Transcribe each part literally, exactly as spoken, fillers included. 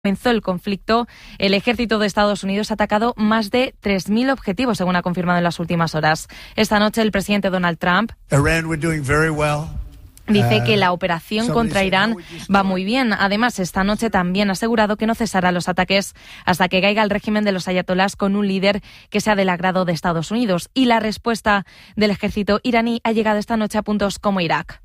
comenzó el conflicto, el ejército de Estados Unidos ha atacado más de tres mil objetivos, según ha confirmado en las últimas horas. Esta noche el presidente Donald Trump dice que la operación contra Irán va muy bien. Además, esta noche también ha asegurado que no cesará los ataques hasta que caiga el régimen de los ayatolás con un líder que sea del agrado de Estados Unidos. Y la respuesta del ejército iraní ha llegado esta noche a puntos como Irak.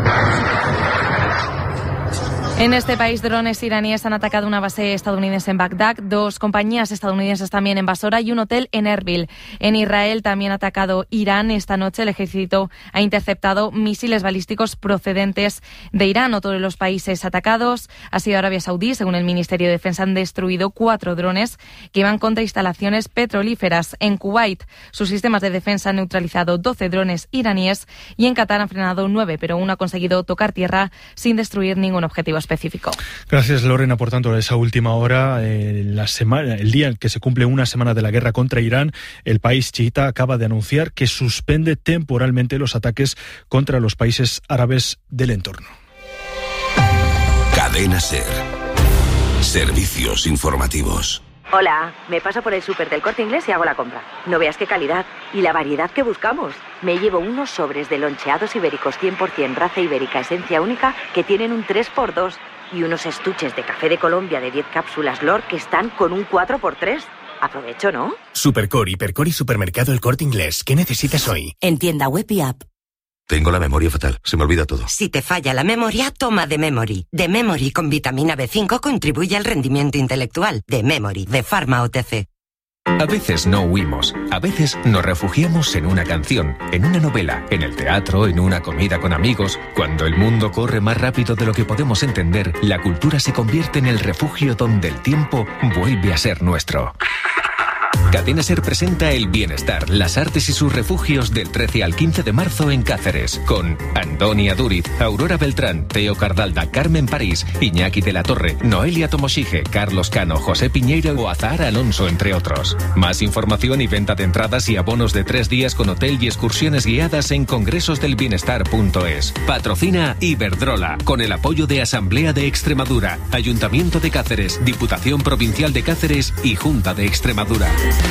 En este país, drones iraníes han atacado una base estadounidense en Bagdad, dos compañías estadounidenses también en Basora y un hotel en Erbil. En Israel también ha atacado Irán. Esta noche el ejército ha interceptado misiles balísticos procedentes de Irán. Otro de los países atacados ha sido Arabia Saudí. Según el Ministerio de Defensa, han destruido cuatro drones que iban contra instalaciones petrolíferas. En Kuwait, sus sistemas de defensa han neutralizado doce drones iraníes y en Qatar han frenado nueve, pero uno ha conseguido tocar tierra sin destruir ningún objetivo específico. Gracias, Lorena, por tanto, esa última hora. Eh, la semana, el día en que se cumple una semana de la guerra contra Irán, el país chiita acaba de anunciar que suspende temporalmente los ataques contra los países árabes del entorno. Cadena SER. Servicios informativos. Hola, me paso por el súper del Corte Inglés y hago la compra. No veas qué calidad y la variedad que buscamos. Me llevo unos sobres de loncheados ibéricos cien por ciento raza ibérica esencia única que tienen un tres por dos y unos estuches de café de Colombia de diez cápsulas L O R que están con un cuatro por tres. Aprovecho, ¿no? Supercore, Hipercore y Supermercado El Corte Inglés. ¿Qué necesitas hoy? En tienda web y app. Tengo la memoria fatal, se me olvida todo. Si te falla la memoria, toma The Memory. The Memory con vitamina B cinco contribuye al rendimiento intelectual. The Memory, de Pharma O T C. A veces no huimos, a veces nos refugiamos en una canción, en una novela, en el teatro, en una comida con amigos. Cuando el mundo corre más rápido de lo que podemos entender, la cultura se convierte en el refugio donde el tiempo vuelve a ser nuestro. Cadena SER presenta El Bienestar, las artes y sus refugios del trece al quince de marzo en Cáceres, con Antonia Duriz, Aurora Beltrán, Teo Cardalda, Carmen París, Iñaki de la Torre, Noelia Tomoshige, Carlos Cano, José Piñeiro o Azahara Alonso, entre otros. Más información y venta de entradas y abonos de tres días con hotel y excursiones guiadas en congresosdelbienestar punto es. Patrocina Iberdrola, con el apoyo de Asamblea de Extremadura, Ayuntamiento de Cáceres, Diputación Provincial de Cáceres y Junta de Extremadura.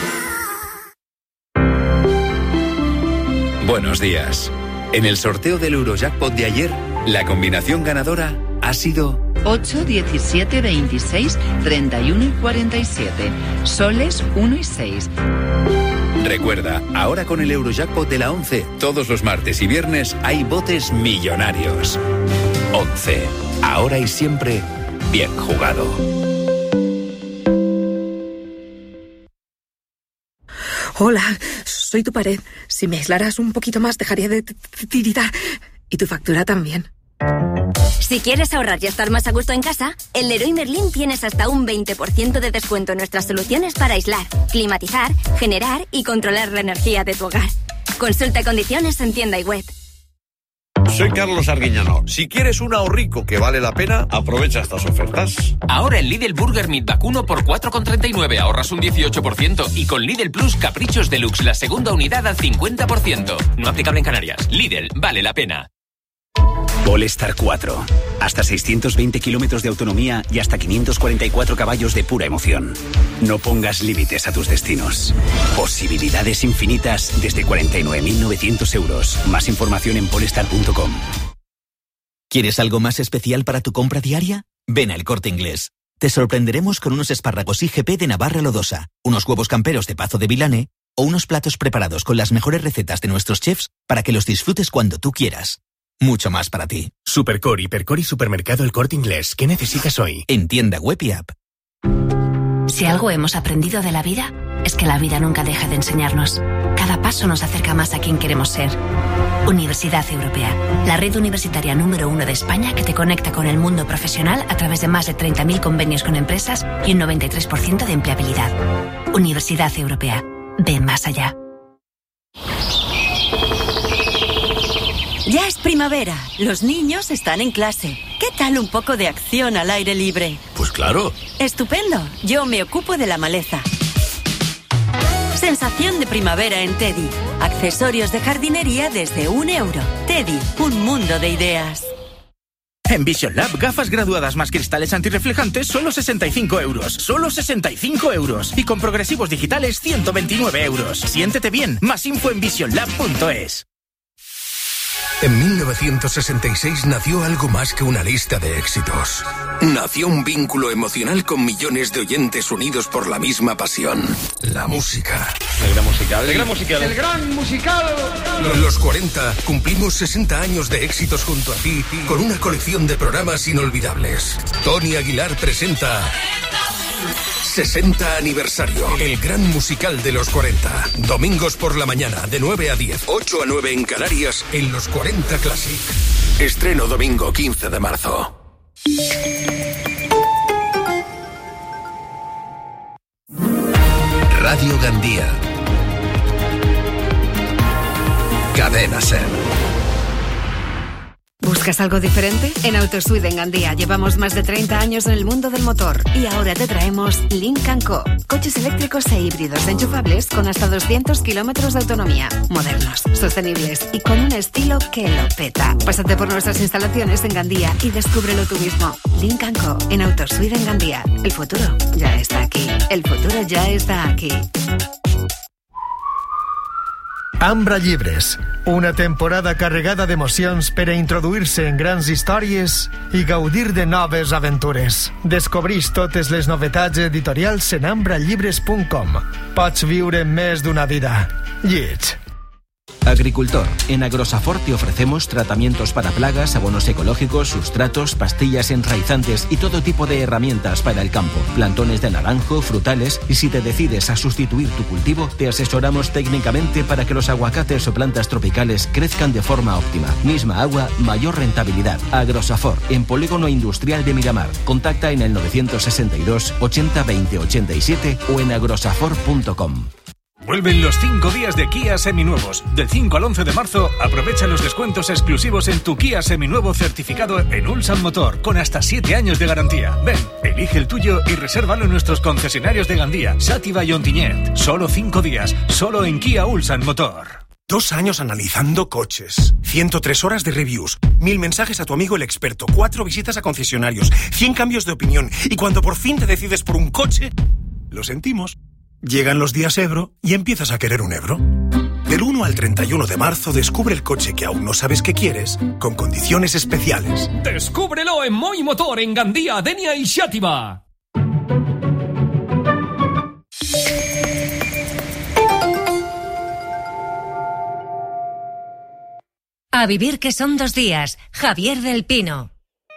Buenos días. En el sorteo del Eurojackpot de ayer, la combinación ganadora ha sido ocho, diecisiete, veintiséis, treinta y uno y cuarenta y siete. Soles uno y seis. Recuerda, ahora con el Eurojackpot de la once, todos los martes y viernes hay botes millonarios. once. Ahora y siempre, bien jugado. Hola, soy tu pared. Si me aislaras un poquito más, dejaría de tiritar. Y tu factura también. Si quieres ahorrar y estar más a gusto en casa, en Leroy Merlin tienes hasta un veinte por ciento de descuento en nuestras soluciones para aislar, climatizar, generar y controlar la energía de tu hogar. Consulta condiciones en tienda y web. Soy Carlos Arguiñano. Si quieres un ahorrico que vale la pena, aprovecha estas ofertas. Ahora en Lidl Burger Meat vacuno por cuatro con treinta y nueve ahorras un dieciocho por ciento y con Lidl Plus Caprichos Deluxe la segunda unidad al cincuenta por ciento. No aplicable en Canarias. Lidl, vale la pena. Polestar cuatro. Hasta seiscientos veinte kilómetros de autonomía y hasta quinientos cuarenta y cuatro caballos de pura emoción. No pongas límites a tus destinos. Posibilidades infinitas desde cuarenta y nueve mil novecientos euros. Más información en polestar punto com. ¿Quieres algo más especial para tu compra diaria? Ven al Corte Inglés. Te sorprenderemos con unos espárragos I G P de Navarra Lodosa, unos huevos camperos de Pazo de Vilane o unos platos preparados con las mejores recetas de nuestros chefs para que los disfrutes cuando tú quieras. Mucho más para ti. Supercore, Hipercore y Supermercado El Corte Inglés. ¿Qué necesitas hoy? En tienda web y app. Si algo hemos aprendido de la vida, es que la vida nunca deja de enseñarnos. Cada paso nos acerca más a quien queremos ser. Universidad Europea, la red universitaria número uno de España que te conecta con el mundo profesional a través de más de treinta mil convenios con empresas y un noventa y tres por ciento de empleabilidad. Universidad Europea. Ve más allá. Ya es primavera, los niños están en clase. ¿Qué tal un poco de acción al aire libre? Pues claro. Estupendo, yo me ocupo de la maleza. Sensación de primavera en Teddy. Accesorios de jardinería desde un euro. Teddy, un mundo de ideas. En Vision Lab, gafas graduadas más cristales antirreflejantes, solo sesenta y cinco euros. Solo sesenta y cinco euros. Y con progresivos digitales, ciento veintinueve euros. Siéntete bien. Más info en vision lab punto es. En mil novecientos sesenta y seis nació algo más que una lista de éxitos. Nació un vínculo emocional con millones de oyentes unidos por la misma pasión. La música. El gran musical. El gran musical. El gran musical. Los cuarenta cumplimos sesenta años de éxitos junto a ti con una colección de programas inolvidables. Tony Aguilar presenta sesenta aniversario. El gran musical de los cuarenta. Domingos por la mañana de nueve a diez, ocho a nueve en Canarias en los cuarenta Classic. Estreno domingo quince de marzo. Radio Gandía. Cadena Ser. ¿Buscas algo diferente? En Autosuite en Gandía llevamos más de treinta años en el mundo del motor y ahora te traemos Lynk and Co. Coches eléctricos e híbridos enchufables con hasta doscientos kilómetros de autonomía. Modernos, sostenibles y con un estilo que lo peta. Pásate por nuestras instalaciones en Gandía y descúbrelo tú mismo. Lynk and Co. en Autosuite en Gandía. El futuro ya está aquí. El futuro ya está aquí. Ambra Llibres, una temporada carregada d'emocions per a introduir-se en grans històries i gaudir de noves aventures. Descobreix totes les novetats editorials en ambra llibres punt com. Pots viure més d'una vida. Lleig. Agricultor, en Agrosafor te ofrecemos tratamientos para plagas, abonos ecológicos, sustratos, pastillas enraizantes y todo tipo de herramientas para el campo, plantones de naranjo, frutales, y si te decides a sustituir tu cultivo, te asesoramos técnicamente para que los aguacates o plantas tropicales crezcan de forma óptima. Misma agua, mayor rentabilidad. Agrosafor, en Polígono Industrial de Miramar. Contacta en el novecientos sesenta y dos, ochenta, veinte, ochenta y siete o en agrosafor punto com. Vuelven los cinco días de Kia Seminuevos. Del cinco al once de marzo, aprovecha los descuentos exclusivos en tu Kia Seminuevo certificado en Ulsan Motor, con hasta siete años de garantía. Ven, elige el tuyo y resérvalo en nuestros concesionarios de Gandía, Sátiva y Ontinyent. Solo cinco días, solo en Kia Ulsan Motor. Dos años analizando coches, ciento tres horas de reviews, mil mensajes a tu amigo el experto, cuatro visitas a concesionarios, cien cambios de opinión, y cuando por fin te decides por un coche, lo sentimos. Llegan los días Ebro y empiezas a querer un Ebro. Del uno al treinta y uno de marzo descubre el coche que aún no sabes que quieres, con condiciones especiales. Descúbrelo en Moi Motor en Gandía, Denia y Xàtiva. A vivir que son dos días. Javier del Pino.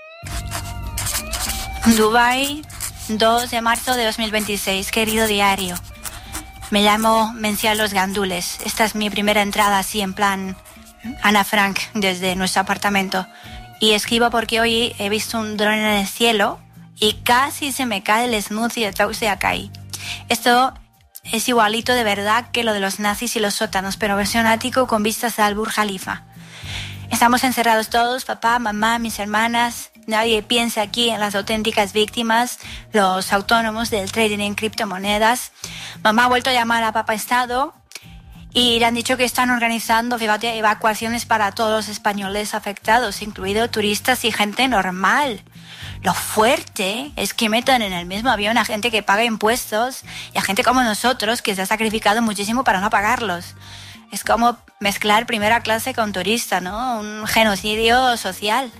Dubái, dos de marzo de dos mil veintiséis. Querido diario, me llamo Mencia Los Gandules. Esta es mi primera entrada así en plan Ana Frank desde nuestro apartamento. Y escribo porque hoy he visto un dron en el cielo y casi se me cae el smoothie de Trauste Akai. Esto es igualito de verdad que lo de los nazis y los sótanos, pero versión ático con vistas al Burj Khalifa. Estamos encerrados todos, papá, mamá, mis hermanas. Nadie piensa aquí en las auténticas víctimas, los autónomos del trading en criptomonedas. Mamá ha vuelto a llamar a Papa Estado y le han dicho que están organizando, fíjate, evacuaciones para todos los españoles afectados, incluidos turistas y gente normal. Lo fuerte es que metan en el mismo avión a gente que paga impuestos y a gente como nosotros que se ha sacrificado muchísimo para no pagarlos. Es como mezclar primera clase con turista, ¿no? Un genocidio social.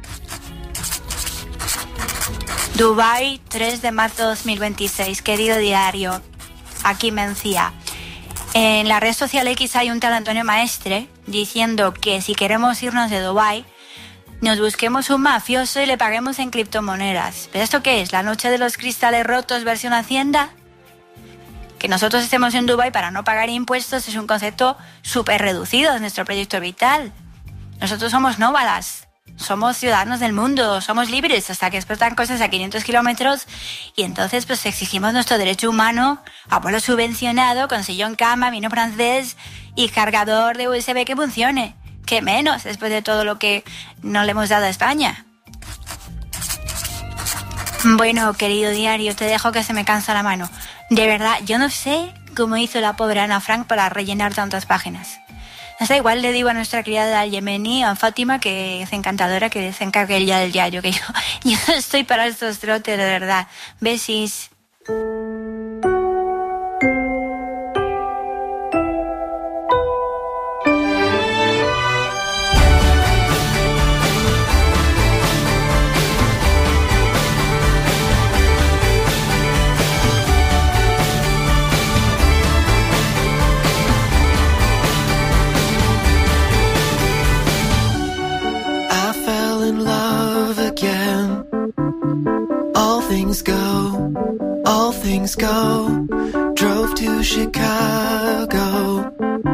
Dubái, tres de marzo de dos mil veintiséis. Querido diario, aquí Mencía. En la red social X hay un tal Antonio Maestre diciendo que si queremos irnos de Dubái, nos busquemos un mafioso y le paguemos en criptomonedas. ¿Pero esto qué es? ¿La noche de los cristales rotos versión Hacienda? Que nosotros estemos en Dubái para no pagar impuestos es un concepto súper reducido de nuestro proyecto vital. Nosotros somos nómadas, somos ciudadanos del mundo, somos libres hasta que explotan cosas a quinientos kilómetros y entonces pues exigimos nuestro derecho humano a vuelo subvencionado con sillón cama, vino francés y cargador de U S B que funcione. ¿Qué menos después de todo lo que no le hemos dado a España? Bueno, querido diario, te dejo que se me cansa la mano. De verdad, yo no sé cómo hizo la pobre Ana Frank para rellenar tantas páginas. No sé, igual le digo a nuestra criada yemení, a Fátima, que es encantadora, que se encargue ella del diario, que yo, yo no estoy para estos trotes, de verdad. Besis. Go, all things go. Drove to Chicago.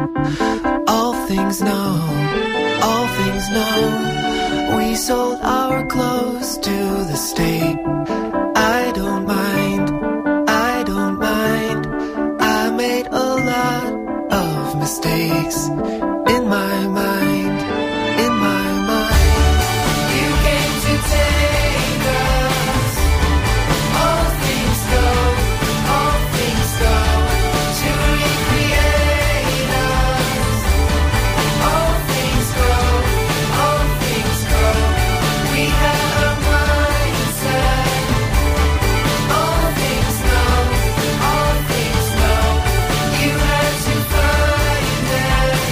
All things know, all things know. We sold our clothes to the state. I don't mind, I don't mind. I made a lot of mistakes in my mind, in my mind. You came to take us. All things go, all things go to recreate us. All things go, all things go. We have a mindset. All things know, all things know. You had to find it.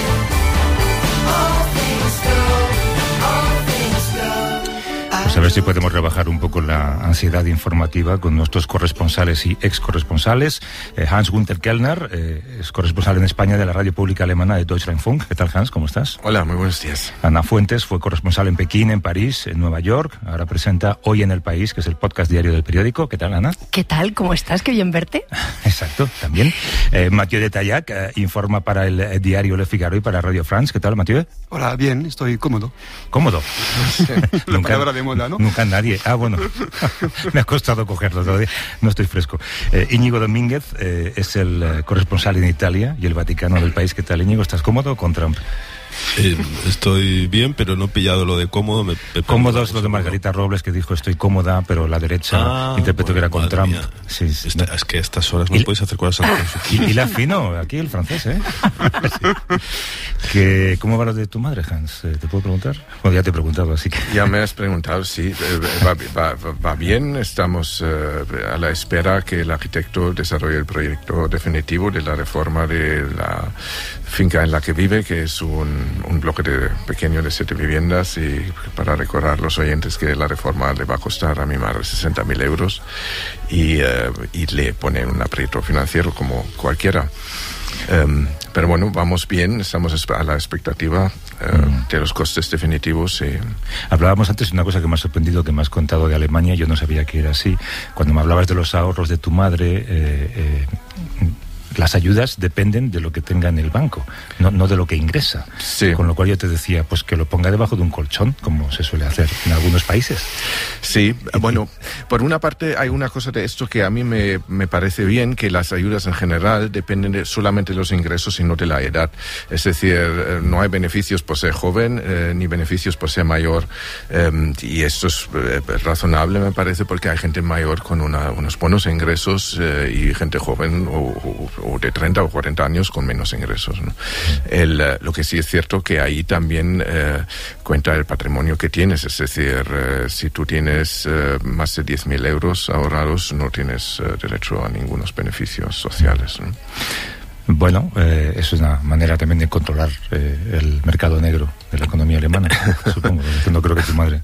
All things go, all things go. Pues a ver si podemos rebajar un poco la ansiedad informativa con nuestros corresponsales y ex corresponsales. Eh, Hans-Günther Kellner eh, es corresponsal en España de la radio pública alemana de Deutschlandfunk. ¿Qué tal, Hans? ¿Cómo estás? Hola, muy buenos días. Ana Fuentes fue corresponsal en Pekín, en París, en Nueva York. Ahora presenta Hoy en el País, que es el podcast diario del periódico. ¿Qué tal, Ana? ¿Qué tal? ¿Cómo estás? Qué bien verte. Exacto, también. Eh, Mathieu de Taillac eh, informa para el eh, diario Le Figaro y para Radio France. ¿Qué tal, Mathieu? Hola, bien, estoy cómodo. ¿Cómodo? La nunca, palabra de moda, ¿no? Nunca nadie. Ah, bueno, me ha costado cogerlo todavía. No estoy fresco. Eh, Íñigo Domínguez eh, es el eh, corresponsal en Italia y el Vaticano del país. ¿Qué tal, Íñigo? ¿Estás cómodo con Trump? Eh, estoy bien, pero no he pillado lo de cómodo. Me, me cómodo es lo de Margarita Robles, que dijo estoy cómoda, pero la derecha ah, interpretó bueno, que era con Trump. Sí, sí. Esta, es que a estas horas no y, puedes hacer cosas antes. Y, y la fino, aquí el francés, ¿eh? Sí. Que, ¿cómo va lo de tu madre, Hans? ¿Te puedo preguntar? Bueno, ya te he preguntado, así que... Ya me has preguntado, sí. Va, va, va bien, estamos uh, a la espera que el arquitecto desarrolle el proyecto definitivo de la reforma de la finca en la que vive, que es un, un bloque de, pequeño de siete viviendas, y para recordar los oyentes que la reforma le va a costar a mi madre sesenta mil euros y, uh, y le pone un aprieto financiero como cualquiera. Um, pero bueno, vamos bien, estamos a la expectativa uh, mm. de los costes definitivos. Y... Hablábamos antes de una cosa que me ha sorprendido, que me has contado de Alemania, yo no sabía que era así. Cuando me hablabas de los ahorros de tu madre, eh, eh, las ayudas dependen de lo que tenga en el banco, no, no de lo que ingresa. Sí. Con lo cual yo te decía, pues que lo ponga debajo de un colchón, como se suele hacer en algunos países. Sí, bueno, por una parte hay una cosa de esto que a mí me, me parece bien, que las ayudas en general dependen de, solamente de los ingresos y no de la edad. Es decir, no hay beneficios por ser joven, eh, ni beneficios por ser mayor. Eh, y esto es eh, razonable, me parece, porque hay gente mayor con una, unos buenos ingresos eh, y gente joven o, o o de treinta o cuarenta años con menos ingresos, ¿no? El, uh, lo que sí es cierto que ahí también uh, cuenta el patrimonio que tienes, es decir, uh, si tú tienes uh, más de diez mil euros ahorrados, no tienes uh, derecho a ningunos beneficios sociales, ¿no? Bueno, eh, eso es una manera también de controlar eh, el mercado negro de la economía alemana, supongo, que no creo que tu madre...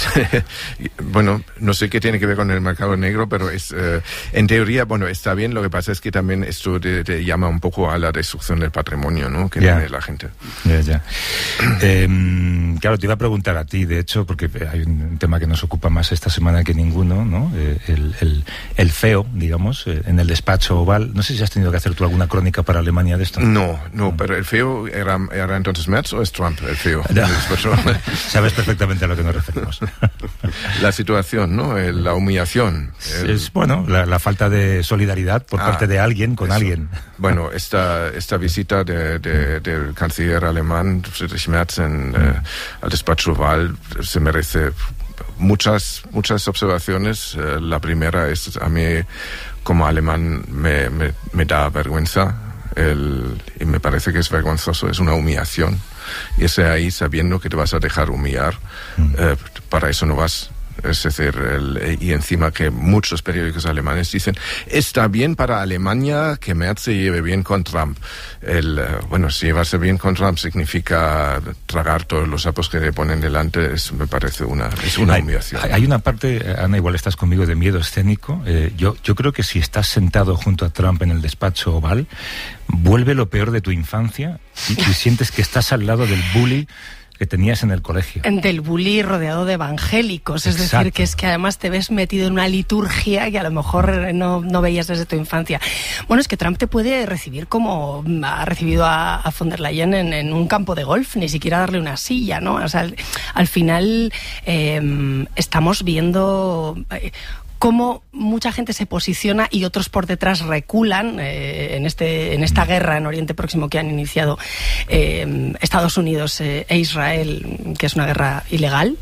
Bueno, no sé qué tiene que ver con el mercado negro, pero es eh, en teoría, bueno, está bien. Lo que pasa es que también esto te, te llama un poco a la destrucción del patrimonio, ¿no?, que yeah. tiene la gente. Ya, ya. eh, claro, te iba a preguntar a ti, de hecho, porque hay un tema que nos ocupa más esta semana que ninguno, ¿no? Eh, el, el, el feo, digamos, eh, en el despacho Oval. No sé si has tenido que hacer tú alguna crónica para Alemania de esto. No, no, pero el feo era, era entonces Merz o es Trump el feo. No. Sabes perfectamente a lo que nos referimos. La situación, ¿no? El, la humillación. El... Es, bueno, la, la falta de solidaridad por ah, parte de alguien con eso. alguien. Bueno, esta, esta visita de, de, del canciller alemán, Friedrich Merz, en, mm. eh, al despacho Oval, se merece muchas, muchas observaciones. Eh, la primera es, a mí, como alemán, me, me, me da vergüenza El, y me parece que es vergonzoso, es una humillación. Y ese ahí sabiendo que te vas a dejar humillar, mm. eh, para eso no vas. Es decir, el, y encima que muchos periódicos alemanes dicen, está bien para Alemania que Merz se lleve bien con Trump. El, bueno, si llevarse bien con Trump significa tragar todos los sapos que le ponen delante, es, me parece una, es una hay, humillación. Hay una parte, Ana, igual estás conmigo, de miedo escénico. Eh, yo, yo creo que si estás sentado junto a Trump en el despacho Oval, vuelve lo peor de tu infancia y, y sientes que estás al lado del bully que tenías en el colegio. Del bully rodeado de evangélicos, es Exacto. decir, que es que además te ves metido en una liturgia que a lo mejor no, no veías desde tu infancia. Bueno, es que Trump te puede recibir como ha recibido a, a von der Leyen en, en un campo de golf, ni siquiera darle una silla, ¿no? O sea, al, al final eh, estamos viendo... Eh, cómo mucha gente se posiciona y otros por detrás reculan eh, en este en esta guerra en Oriente Próximo que han iniciado eh, Estados Unidos eh, e Israel, que es una guerra ilegal.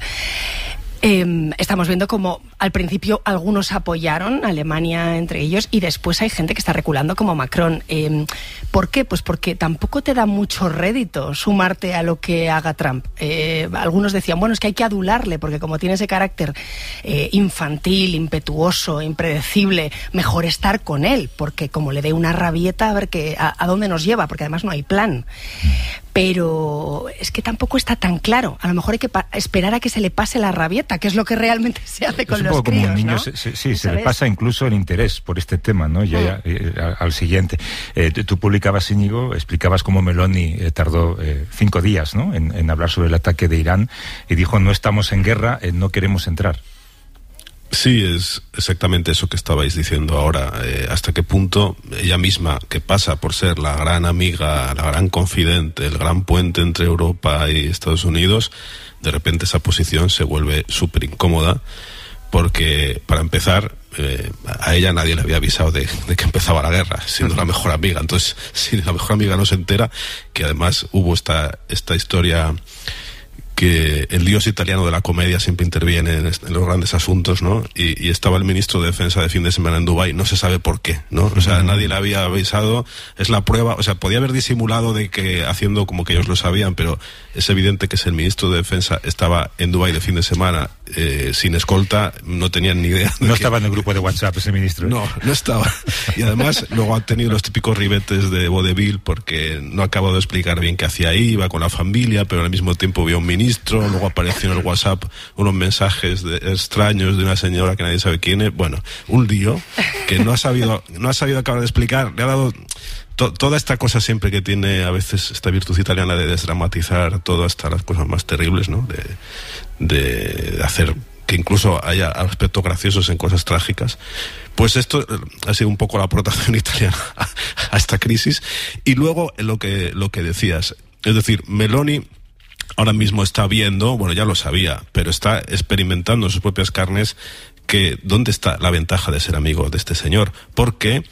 Eh, estamos viendo como al principio algunos apoyaron, Alemania entre ellos, y después hay gente que está reculando como Macron. Eh, ¿Por qué? Pues porque tampoco te da mucho rédito sumarte a lo que haga Trump. Eh, algunos decían, bueno, es que hay que adularle, porque como tiene ese carácter eh, infantil, impetuoso, impredecible, mejor estar con él, porque como le dé una rabieta, a ver que, a, a dónde nos lleva, porque además no hay plan. Pero es que tampoco está tan claro. A lo mejor hay que pa- esperar a que se le pase la rabieta, que es lo que realmente se hace con es un los poco como críos, un niño, ¿no? se, se, sí, se le pasa incluso el interés por este tema, ¿no? Ya, ya eh, al siguiente. Eh, tú publicabas, Íñigo, explicabas cómo Meloni eh, tardó eh, cinco días, ¿no? En, en hablar sobre el ataque de Irán y dijo, no estamos en guerra, eh, no queremos entrar. Sí, es exactamente eso que estabais diciendo ahora. Eh, hasta qué punto ella misma, que pasa por ser la gran amiga, la gran confidente, el gran puente entre Europa y Estados Unidos, de repente esa posición se vuelve súper incómoda, porque, para empezar, eh, a ella nadie le había avisado de, de que empezaba la guerra, siendo la mejor amiga. Entonces, si la mejor amiga no se entera, que además hubo esta, esta historia... que el dios italiano de la comedia siempre interviene en, en los grandes asuntos, ¿no? Y, y estaba el ministro de Defensa de fin de semana en Dubái, no se sabe por qué, ¿no? O sea, nadie le había avisado, es la prueba, o sea, podía haber disimulado de que, haciendo como que ellos lo sabían, pero es evidente que si el ministro de Defensa estaba en Dubái de fin de semana eh, sin escolta, no tenían ni idea. No que... estaba en el grupo de WhatsApp ese ministro. ¿eh? No, no estaba. Y además luego ha tenido los típicos ribetes de vodevil porque no ha acabado de explicar bien qué hacía ahí, iba con la familia, pero al mismo tiempo vio un ministro. Luego apareció en el WhatsApp unos mensajes de, extraños de una señora que nadie sabe quién es. Bueno, un lío que no ha sabido, no ha sabido acabar de explicar. Le ha dado to, toda esta cosa siempre que tiene a veces esta virtud italiana de desdramatizar todo, hasta las cosas más terribles, ¿no? De, de, de hacer que incluso haya aspectos graciosos en cosas trágicas. Pues esto ha sido un poco la aportación italiana a, a esta crisis. Y luego lo que, lo que decías, es decir, Meloni ahora mismo está viendo, bueno, ya lo sabía, pero está experimentando en sus propias carnes que dónde está la ventaja de ser amigo de este señor, porque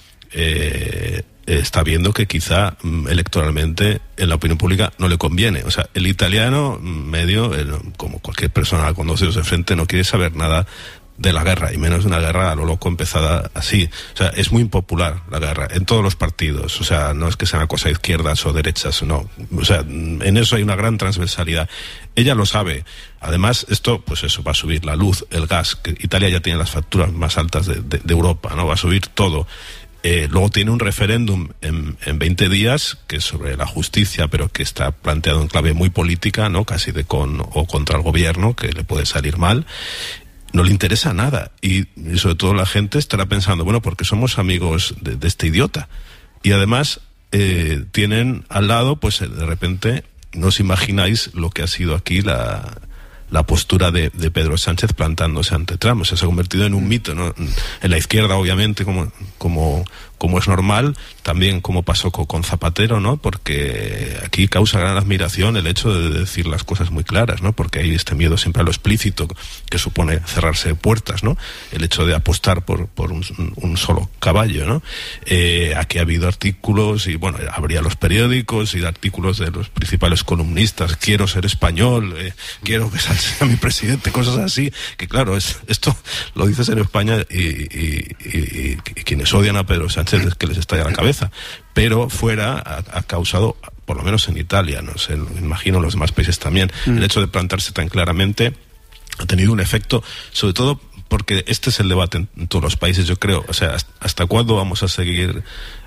eh, está viendo que quizá electoralmente en la opinión pública no le conviene. O sea, el italiano medio, el, como cualquier persona con dos dedos de frente, no quiere saber nada de la guerra, y menos de una guerra a lo loco empezada así. O sea, es muy impopular la guerra en todos los partidos. O sea, no es que sea una cosa de izquierdas o derechas, no. O sea, en eso hay una gran transversalidad. Ella lo sabe. Además, esto, pues eso, va a subir la luz, el gas, que Italia ya tiene las facturas más altas de, de, de Europa, ¿no? Va a subir todo. Eh, luego tiene un referéndum en, en veinte días, que es sobre la justicia, pero que está planteado en clave muy política, ¿no? Casi de con o contra el gobierno, que le puede salir mal. No le interesa nada, y, y sobre todo la gente estará pensando, bueno, porque somos amigos de, de este idiota. Y además eh, tienen al lado, pues de repente, no os imagináis lo que ha sido aquí la, la postura de, de Pedro Sánchez plantándose ante Trump. O sea, se ha convertido en un mito, ¿no? En la izquierda, obviamente, como, como, como es normal, también como pasó con, con Zapatero, ¿no? Porque aquí causa gran admiración el hecho de decir las cosas muy claras, ¿no? Porque hay este miedo siempre a lo explícito, que supone cerrarse puertas, ¿no? El hecho de apostar por, por un, un solo caballo, ¿no? Eh, aquí ha habido artículos, y bueno, habría los periódicos y artículos de los principales columnistas: quiero ser español, eh, quiero que salga a mi presidente, cosas así, que claro, es esto lo dices en España y, y, y, y quienes odian a Pedro Sánchez es que les estalla la cabeza, pero fuera ha, ha causado, por lo menos en Italia, no sé, me imagino en los demás países también, mm. el hecho de plantarse tan claramente ha tenido un efecto, sobre todo porque este es el debate en, en todos los países, yo creo. O sea, ¿hasta, hasta cuándo vamos a seguir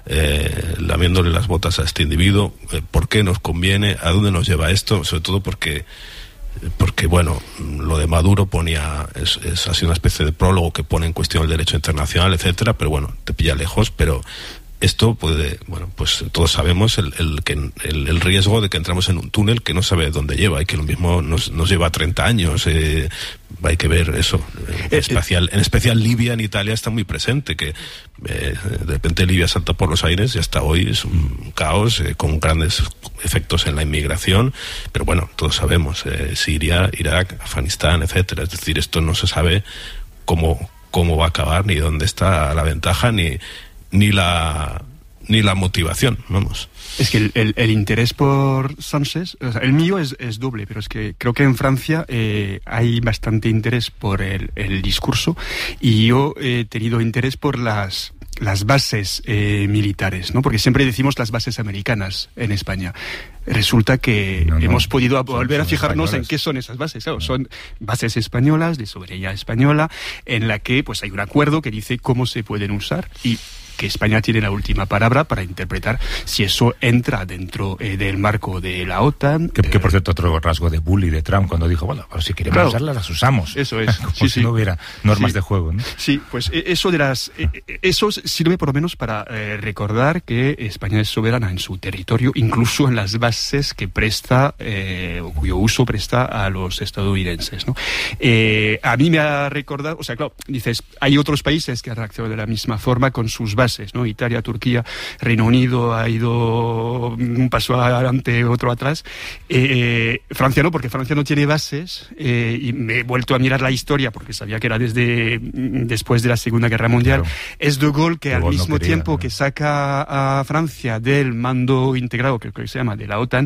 eh, lamiéndole las botas a este individuo? Eh, ¿Por qué nos conviene? ¿A dónde nos lleva esto? Sobre todo porque, porque bueno, lo de Maduro ponía, es, es así una especie de prólogo que pone en cuestión el derecho internacional, etcétera, pero bueno, te pilla lejos, pero esto puede, bueno, pues todos sabemos el, el, que, el, el riesgo de que entramos en un túnel que no sabe dónde lleva y que lo mismo nos, nos lleva treinta años. Eh, hay que ver eso. En especial, en especial Libia, en Italia está muy presente, que eh, de repente Libia salta por los aires y hasta hoy es un caos eh, con grandes efectos en la inmigración. Pero bueno, todos sabemos, eh, Siria, Irak, Afganistán, etcétera. Es decir, esto no se sabe cómo, cómo va a acabar, ni dónde está la ventaja, ni ni la ni la motivación, vamos. Es que el, el, el interés por Sánchez, o sea, el mío es, es doble, pero es que creo que en Francia eh, hay bastante interés por el, el discurso y yo he tenido interés por las las bases eh, militares, ¿no? Porque siempre decimos las bases americanas en España. Resulta que no, no, hemos podido son, volver son a fijarnos españolas. En qué son esas bases. Claro, no. Son bases españolas, de soberanía española, en la que pues hay un acuerdo que dice cómo se pueden usar y que España tiene la última palabra para interpretar si eso entra dentro eh, del marco de la OTAN. Que, que por cierto, otro rasgo de bully de Trump, cuando dijo, bueno, pues si queremos claro, usarlas, las usamos. Eso es. Como sí, si sí. no hubiera normas sí. de juego, ¿no? Sí, pues eso de las... Eh, eso sirve por lo menos para eh, recordar que España es soberana en su territorio, incluso en las bases que presta, eh, o cuyo uso presta a los estadounidenses, ¿no? Eh, a mí me ha recordado, o sea, claro, dices, hay otros países que han reaccionado de la misma forma con sus bases, ¿no? Italia, Turquía, Reino Unido ha ido un paso adelante, otro atrás. Eh, Francia no, porque Francia no tiene bases eh, y me he vuelto a mirar la historia porque sabía que era desde después de la Segunda Guerra Mundial. Claro. Es De Gaulle que de al Gaulle mismo no quería, tiempo ¿no? que saca a Francia del mando integrado, creo que se llama, de la OTAN,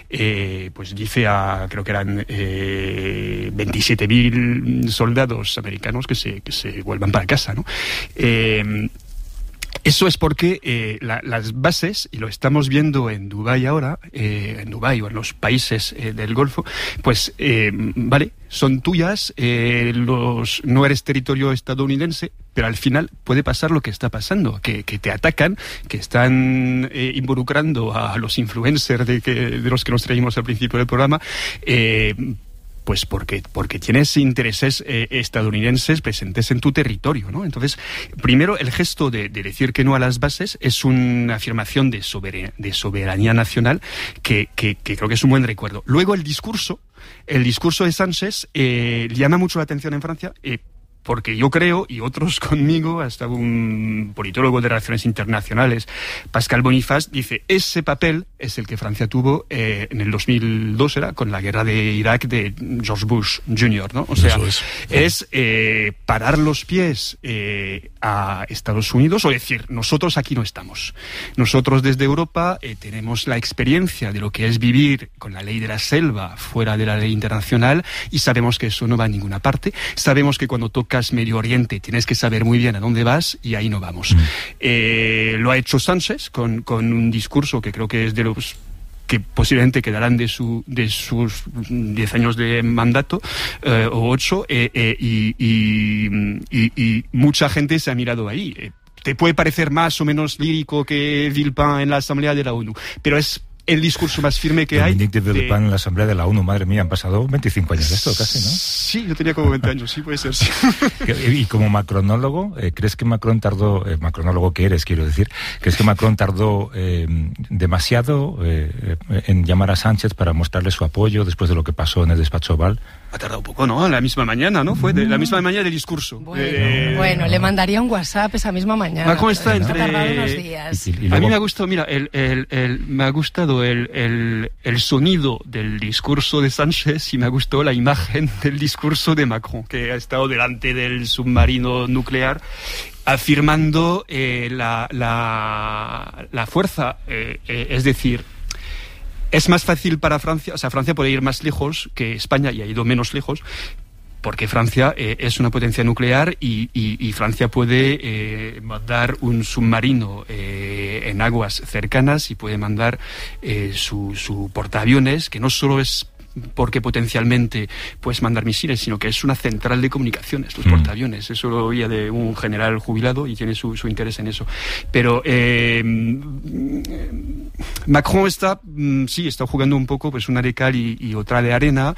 eh, pues dice a, creo que eran eh, veintisiete mil soldados americanos que se, que se vuelvan para casa, ¿no? Eh, Eso es porque eh, la, las bases, y lo estamos viendo en Dubái ahora, eh, en Dubái o en los países eh, del Golfo, pues, eh, vale, son tuyas, eh, los, no eres territorio estadounidense, pero al final puede pasar lo que está pasando, que, que te atacan, que están eh, involucrando a los influencers de, que, de los que nos traímos al principio del programa, eh, pues porque, porque tienes intereses eh, estadounidenses presentes en tu territorio, ¿no? Entonces, primero, el gesto de, de decir que no a las bases es una afirmación de soberanía, de soberanía nacional que, que, que creo que es un buen recuerdo. Luego, el discurso, el discurso de Sánchez eh, llama mucho la atención en Francia, eh, porque yo creo, y otros conmigo, hasta un politólogo de relaciones internacionales, Pascal Bonifaz, dice, ese papel es el que Francia tuvo eh, en el dos mil dos, era, con la guerra de Irak de George Bush junior, ¿no? O sea, es, es eh, parar los pies eh, a Estados Unidos o decir, nosotros aquí no estamos. Nosotros desde Europa eh, tenemos la experiencia de lo que es vivir con la ley de la selva fuera de la ley internacional y sabemos que eso no va a ninguna parte. Sabemos que cuando toca Medio Oriente, tienes que saber muy bien a dónde vas y ahí no vamos. Mm. Eh, lo ha hecho Sánchez con, con un discurso que creo que es de los que posiblemente quedarán de su de sus diez años de mandato eh, o ocho eh, eh, y, y, y, y mucha gente se ha mirado ahí. Eh, te puede parecer más o menos lírico que Villepin en la Asamblea de la ONU, pero es el discurso más firme que Dominique hay. de Villepin en la Asamblea de la ONU, madre mía, han pasado veinticinco años de esto casi, ¿no? Sí, yo tenía como veinte años, sí, puede ser, sí. Y como macronólogo, eh, ¿crees que Macron tardó, eh, macronólogo que eres, quiero decir, ¿crees que Macron tardó eh, demasiado eh, en llamar a Sánchez para mostrarle su apoyo después de lo que pasó en el despacho Oval? Ha tardado un poco, ¿no? La misma mañana, ¿no? Fue de la misma mañana del discurso. Bueno, eh... bueno, le mandaría un WhatsApp esa misma mañana. Macron está pero entre... Ha tardado unos días. Y, y luego... A mí me ha gustado, mira, el, el, el, me ha gustado el, el, el sonido del discurso de Sánchez y me ha gustado la imagen del discurso de Macron, que ha estado delante del submarino nuclear afirmando eh, la, la, la fuerza, eh, eh, es decir, es más fácil para Francia, o sea, Francia puede ir más lejos que España y ha ido menos lejos, porque Francia eh, es una potencia nuclear y, y, y Francia puede eh, mandar un submarino eh, en aguas cercanas y puede mandar eh, su, su portaaviones, que no solo es porque potencialmente puedes mandar misiles, sino que es una central de comunicaciones, los mm. portaaviones. Eso lo oía de un general jubilado y tiene su, su interés en eso. Pero eh, Macron está, sí, está jugando un poco pues una de cal y, y otra de arena,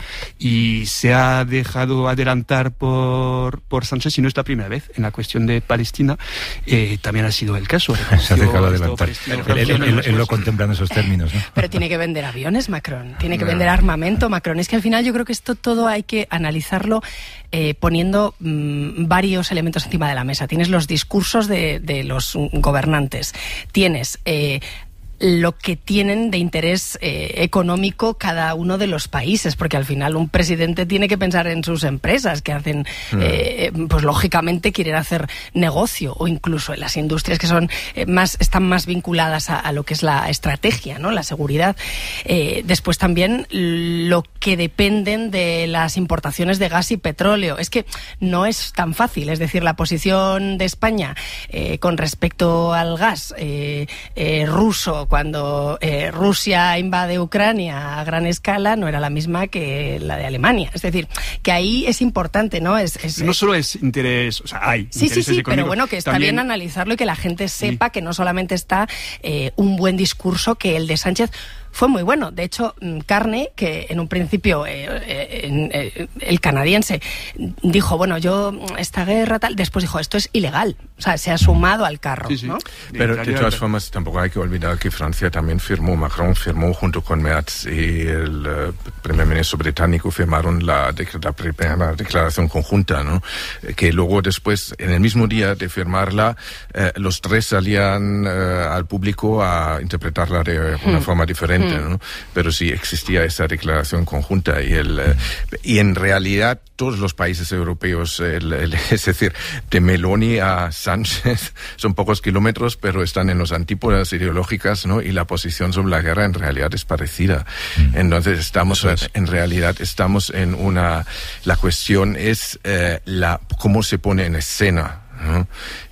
y se ha dejado adelantar por, por Sánchez, y no es la primera vez en la cuestión de Palestina. Eh, también ha sido el caso. Se ha dejado adelantar. Él, él, él, él lo contempla en esos términos, ¿no? Pero tiene que vender aviones, Macron. Tiene que vender armamento, Macron. Es que al final yo creo que esto todo hay que analizarlo eh, poniendo mmm, varios elementos encima de la mesa. Tienes los discursos de, de los gobernantes. Tienes Eh, lo que tienen de interés eh, económico cada uno de los países, porque al final un presidente tiene que pensar en sus empresas que hacen, eh, pues lógicamente quieren hacer negocio, o incluso en las industrias que son eh, más están más vinculadas a, a lo que es la estrategia, ¿no? La seguridad. Eh, después también lo que dependen de las importaciones de gas y petróleo. Es que no es tan fácil, es decir, la posición de España eh, con respecto al gas eh, eh, ruso, cuando eh, Rusia invade Ucrania a gran escala, no era la misma que la de Alemania. Es decir, que ahí es importante, ¿no? Es, es no solo es interés, o sea, hay sí, intereses sí, sí, económicos. Pero bueno, que está también... bien analizarlo y que la gente sepa sí. que no solamente está eh, un buen discurso, que el de Sánchez fue muy bueno. De hecho, Carney, que en un principio eh, eh, eh, el canadiense dijo, bueno, yo esta guerra tal, después dijo, esto es ilegal. O sea, se ha sumado al carro, sí, sí. ¿no? Pero de todas formas, tampoco hay que olvidar que Francia también firmó, Macron firmó junto con Merz y el uh, primer ministro británico firmaron la, de, la primera declaración conjunta, ¿no? Que luego después, en el mismo día de firmarla, eh, los tres salían eh, al público a interpretarla de una hmm. forma diferente. ¿no? Pero sí existía esa declaración conjunta y el eh, y en realidad todos los países europeos, el, el, es decir, de Meloni a Sánchez son pocos kilómetros, pero están en los antípodas ideológicas, ¿no? Y la posición sobre la guerra en realidad es parecida. Mm. Entonces estamos es. en realidad estamos en una la cuestión es eh, la cómo se pone en escena, ¿no?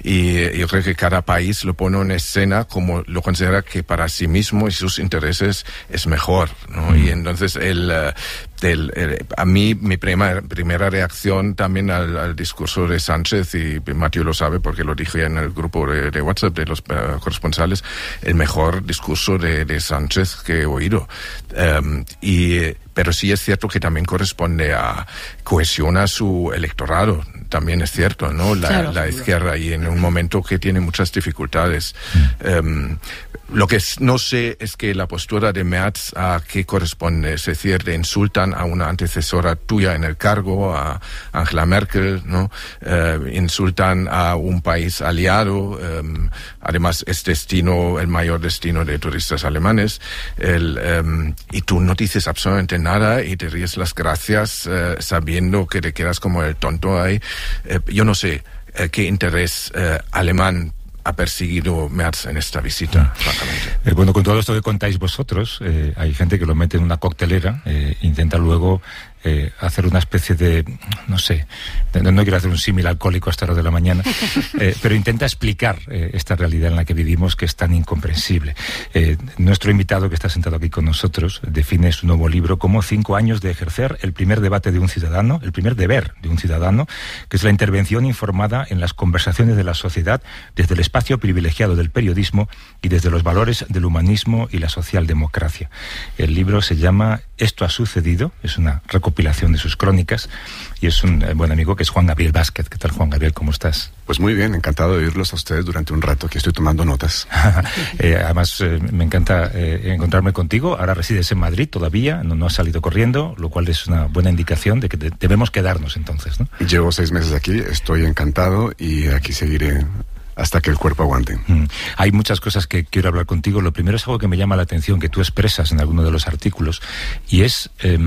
Y yo creo que cada país lo pone en escena como lo considera que para sí mismo y sus intereses es mejor, ¿no? Mm. Y entonces el, el, el, a mí mi prima, primera reacción también al, al discurso de Sánchez, y Mateo lo sabe porque lo dije en el grupo de, de WhatsApp de los uh, corresponsales, el mejor discurso de, de Sánchez que he oído. Um, y pero sí es cierto que también corresponde a cohesiona su electorado, también es cierto, ¿no? La, claro, la izquierda, y en un momento que tiene muchas dificultades. Mm. Um, lo que no sé es que la postura de Merz a qué corresponde, es decir, le insultan a una antecesora tuya en el cargo, a Angela Merkel, ¿no? Uh, insultan a un país aliado, um, además es destino, el mayor destino de turistas alemanes, el, um, y tú no dices absolutamente nada y te ríes las gracias uh, sabiendo que te quedas como el tonto ahí. Uh, yo no sé uh, qué interés uh, alemán ha perseguido Merz en esta visita, francamente. Eh, bueno, con todo esto que contáis vosotros, eh, hay gente que lo mete en una coctelera, eh, intenta luego eh, hacer una especie de, no sé, no, no quiero hacer un símil alcohólico hasta la hora de la mañana, eh, pero intenta explicar eh, esta realidad en la que vivimos, que es tan incomprensible. Eh, nuestro invitado, que está sentado aquí con nosotros, define su nuevo libro como cinco años de ejercer el primer debate de un ciudadano, el primer deber de un ciudadano, que es la intervención informada en las conversaciones de la sociedad desde el espacio privilegiado del periodismo y desde los valores del humanismo y la socialdemocracia. El libro se llama Esto ha sucedido, es una recopilación de sus crónicas, y es un eh, buen amigo que es Juan Gabriel Vázquez. ¿Qué tal, Juan Gabriel? ¿Cómo estás? Pues muy bien, encantado de oírlos a ustedes durante un rato, que estoy tomando notas. eh, además, eh, me encanta eh, encontrarme contigo. Ahora resides en Madrid todavía, no, no has salido corriendo, lo cual es una buena indicación de que de, debemos quedarnos entonces, ¿no? Llevo seis meses aquí, estoy encantado y aquí seguiré hasta que el cuerpo aguante. Mm. Hay muchas cosas que quiero hablar contigo. Lo primero es algo que me llama la atención, que tú expresas en alguno de los artículos, y es eh,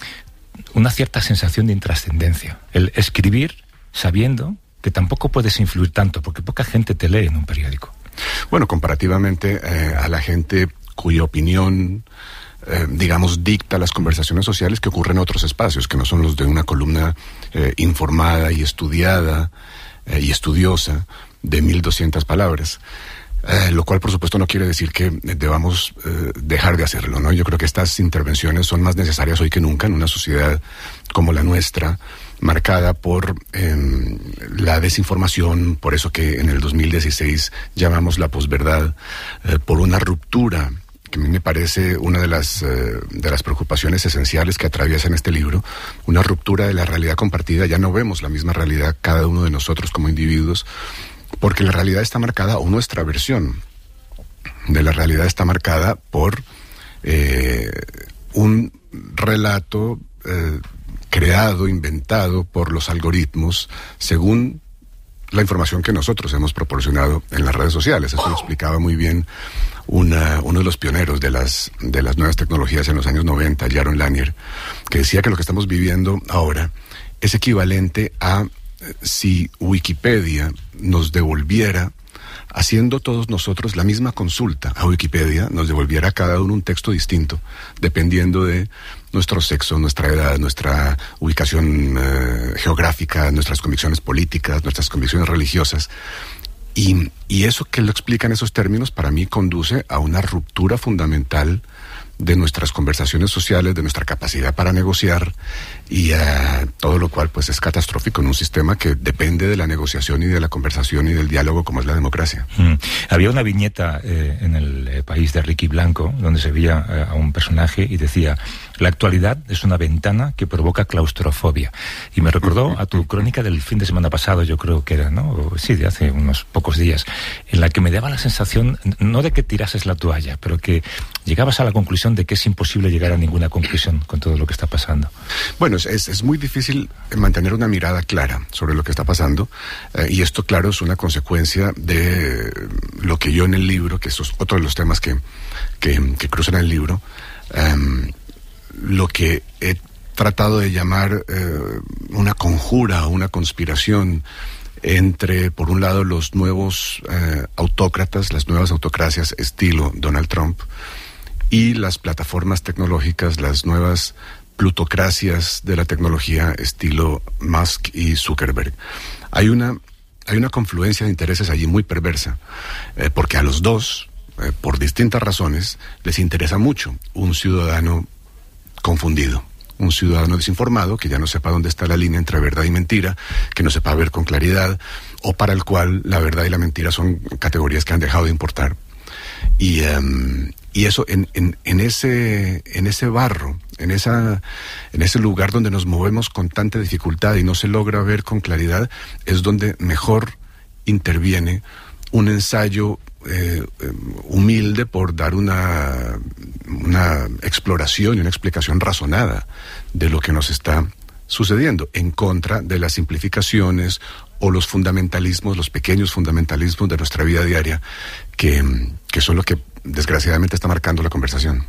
una cierta sensación de intrascendencia. El escribir sabiendo que tampoco puedes influir tanto, porque poca gente te lee en un periódico. Bueno, comparativamente eh, a la gente cuya opinión eh, digamos, dicta las conversaciones sociales que ocurren en otros espacios, que no son los de una columna eh, informada y estudiada eh, y estudiosa de mil doscientas palabras. Eh, lo cual, por supuesto, no quiere decir que debamos eh, dejar de hacerlo, ¿no? Yo creo que estas intervenciones son más necesarias hoy que nunca en una sociedad como la nuestra, marcada por eh, la desinformación, por eso que en el dos mil dieciséis llamamos la posverdad, eh, por una ruptura que a mí me parece una de las, eh, de las preocupaciones esenciales que atraviesan este libro, una ruptura de la realidad compartida. Ya no vemos la misma realidad cada uno de nosotros como individuos, porque la realidad está marcada, o nuestra versión de la realidad está marcada por eh, un relato eh, creado, inventado por los algoritmos según la información que nosotros hemos proporcionado en las redes sociales. Esto lo explicaba muy bien una, uno de los pioneros de las, de las nuevas tecnologías en los años noventa, Jaron Lanier, que decía que lo que estamos viviendo ahora es equivalente a si Wikipedia nos devolviera, haciendo todos nosotros la misma consulta a Wikipedia, nos devolviera a cada uno un texto distinto, dependiendo de nuestro sexo, nuestra edad, nuestra ubicación eh, geográfica, nuestras convicciones políticas, nuestras convicciones religiosas. Y, y eso que lo explica en esos términos, para mí conduce a una ruptura fundamental de nuestras conversaciones sociales, de nuestra capacidad para negociar, y uh, todo lo cual pues es catastrófico en un sistema que depende de la negociación y de la conversación y del diálogo como es la democracia. Mm. Había una viñeta eh, en el eh, país de Ricky Blanco donde se veía eh, a un personaje y decía: la actualidad es una ventana que provoca claustrofobia. Y me recordó a tu crónica del fin de semana pasado, yo creo que era, ¿no? O, sí, de hace unos pocos días, en la que me daba la sensación, no de que tirases la toalla, pero que llegabas a la conclusión de que es imposible llegar a ninguna conclusión con todo lo que está pasando. Bueno, es, es muy difícil mantener una mirada clara sobre lo que está pasando, eh, y esto, claro, es una consecuencia de lo que yo en el libro, que eso es otro de los temas que, que, que cruzan el libro, um, lo que he tratado de llamar eh, una conjura, una conspiración entre, por un lado, los nuevos eh, autócratas, las nuevas autocracias estilo Donald Trump, y las plataformas tecnológicas, las nuevas plutocracias de la tecnología estilo Musk y Zuckerberg. Hay una, hay una confluencia de intereses allí muy perversa, eh, porque a los dos, eh, por distintas razones, les interesa mucho un ciudadano confundido, un ciudadano desinformado, que ya no sepa dónde está la línea entre verdad y mentira, que no sepa ver con claridad, o para el cual la verdad y la mentira son categorías que han dejado de importar. Y, um, y eso en, en, en ese en ese barro, en esa en ese lugar donde nos movemos con tanta dificultad y no se logra ver con claridad, es donde mejor interviene un ensayo eh, humilde por dar una una exploración y una explicación razonada de lo que nos está sucediendo, en contra de las simplificaciones o los fundamentalismos, los pequeños fundamentalismos de nuestra vida diaria, que, que son lo que desgraciadamente está marcando la conversación.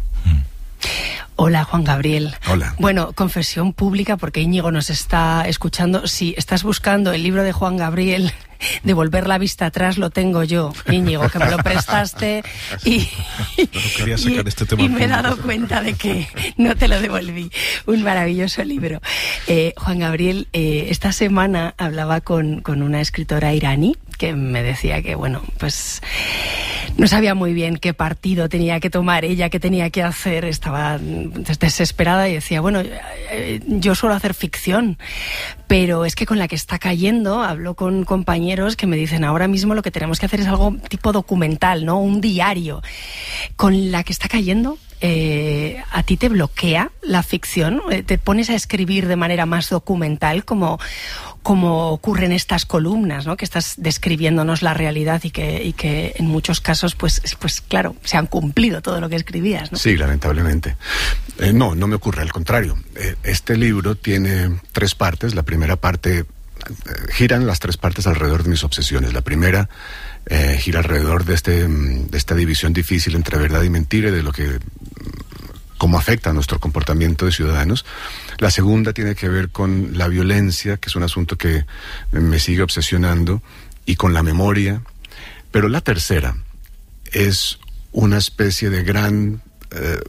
Hola, Juan Gabriel. Hola. Bueno, confesión pública, porque Íñigo nos está escuchando. Si estás buscando el libro de Juan Gabriel, de Volver la vista atrás, lo tengo yo, Íñigo, que me lo prestaste y, no quería sacar y, este tema y me he dado cuenta de que no te lo devolví. Un maravilloso libro. Eh, Juan Gabriel, eh, esta semana hablaba con, con una escritora iraní que me decía que, bueno, pues no sabía muy bien qué partido tenía que tomar ella, qué tenía que hacer, estaba desesperada y decía, bueno, yo suelo hacer ficción, pero es que con la que está cayendo, hablo con compañeros que me dicen, ahora mismo lo que tenemos que hacer es algo tipo documental, ¿no? Un diario. Con la que está cayendo, eh, ¿a ti te bloquea la ficción? ¿Te pones a escribir de manera más documental, como, como ocurre en estas columnas, ¿no? Que estás describiéndonos la realidad y que, y que en muchos casos, pues, pues claro, se han cumplido todo lo que escribías, ¿no? Sí, lamentablemente. Eh, no, no me ocurre, al contrario. Eh, este libro tiene tres partes. La primera parte, eh, giran las tres partes alrededor de mis obsesiones. La primera eh, gira alrededor de, este, de esta división difícil entre verdad y mentira y de lo que, cómo afecta a nuestro comportamiento de ciudadanos. La segunda tiene que ver con la violencia, que es un asunto que me sigue obsesionando, y con la memoria. Pero la tercera es una especie de gran eh,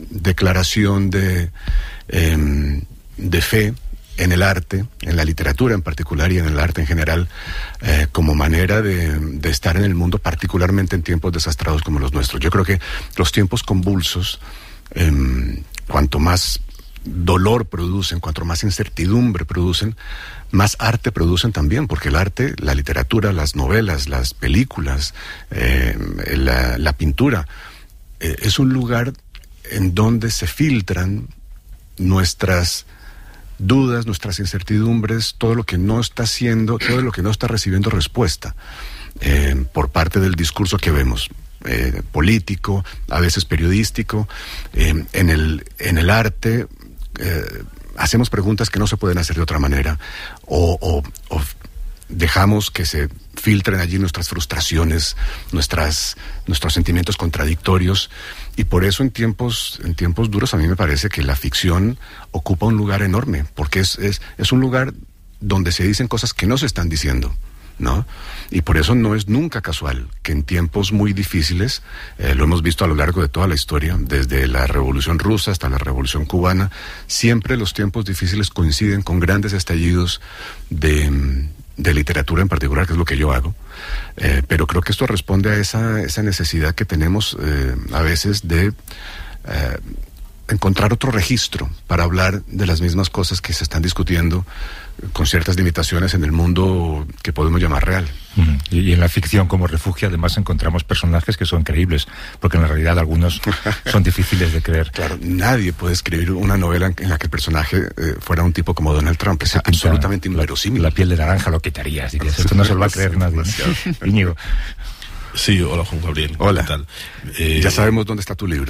declaración de, eh, de fe en el arte, en la literatura en particular y en el arte en general, eh, como manera de, de estar en el mundo, particularmente en tiempos desastrados como los nuestros. Yo creo que los tiempos convulsos, eh, cuanto más dolor producen, cuanto más incertidumbre producen, más arte producen también, porque el arte, la literatura, las novelas, las películas, eh, la, la pintura, eh, es un lugar en donde se filtran nuestras dudas, nuestras incertidumbres, todo lo que no está haciendo, todo lo que no está recibiendo respuesta eh, por parte del discurso que vemos, eh, político, a veces periodístico, eh, en el, en el arte eh, hacemos preguntas que no se pueden hacer de otra manera, o, o, o dejamos que se filtren allí nuestras frustraciones, nuestras, nuestros sentimientos contradictorios, y por eso en tiempos, en tiempos duros a mí me parece que la ficción ocupa un lugar enorme, porque es, es, es un lugar donde se dicen cosas que no se están diciendo, ¿no? Y por eso no es nunca casual que en tiempos muy difíciles, eh, lo hemos visto a lo largo de toda la historia, desde la Revolución Rusa hasta la Revolución Cubana, siempre los tiempos difíciles coinciden con grandes estallidos de, de literatura en particular, que es lo que yo hago. Eh, pero creo que esto responde a esa, esa necesidad que tenemos eh, a veces de eh, encontrar otro registro para hablar de las mismas cosas que se están discutiendo con ciertas limitaciones en el mundo que podemos llamar real. Mm. Y, y en la ficción como refugio además encontramos personajes que son creíbles, porque en la realidad algunos son difíciles de creer. Claro, nadie puede escribir una novela en, en la que el personaje eh, fuera un tipo como Donald Trump, es absolutamente inverosímil. La piel de naranja lo quitarías, dirías, esto no se lo va a creer nadie, ¿no? Íñigo. Sí, hola Juan Gabriel. Hola. ¿Qué tal? Eh, ya sabemos dónde está tu libro.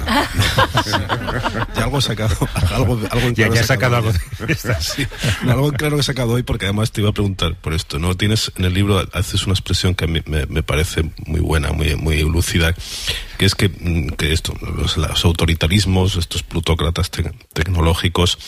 ya algo he sacado, algo, algo en ya, claro ya he sacado algo. De sí, algo en claro que he sacado hoy, porque además te iba a preguntar por esto, ¿no? Tienes en el libro, haces una expresión que a mí me, me parece muy buena, muy, muy lúcida, que es que, que esto, los, los autoritarismos, estos plutócratas te, tecnológicos,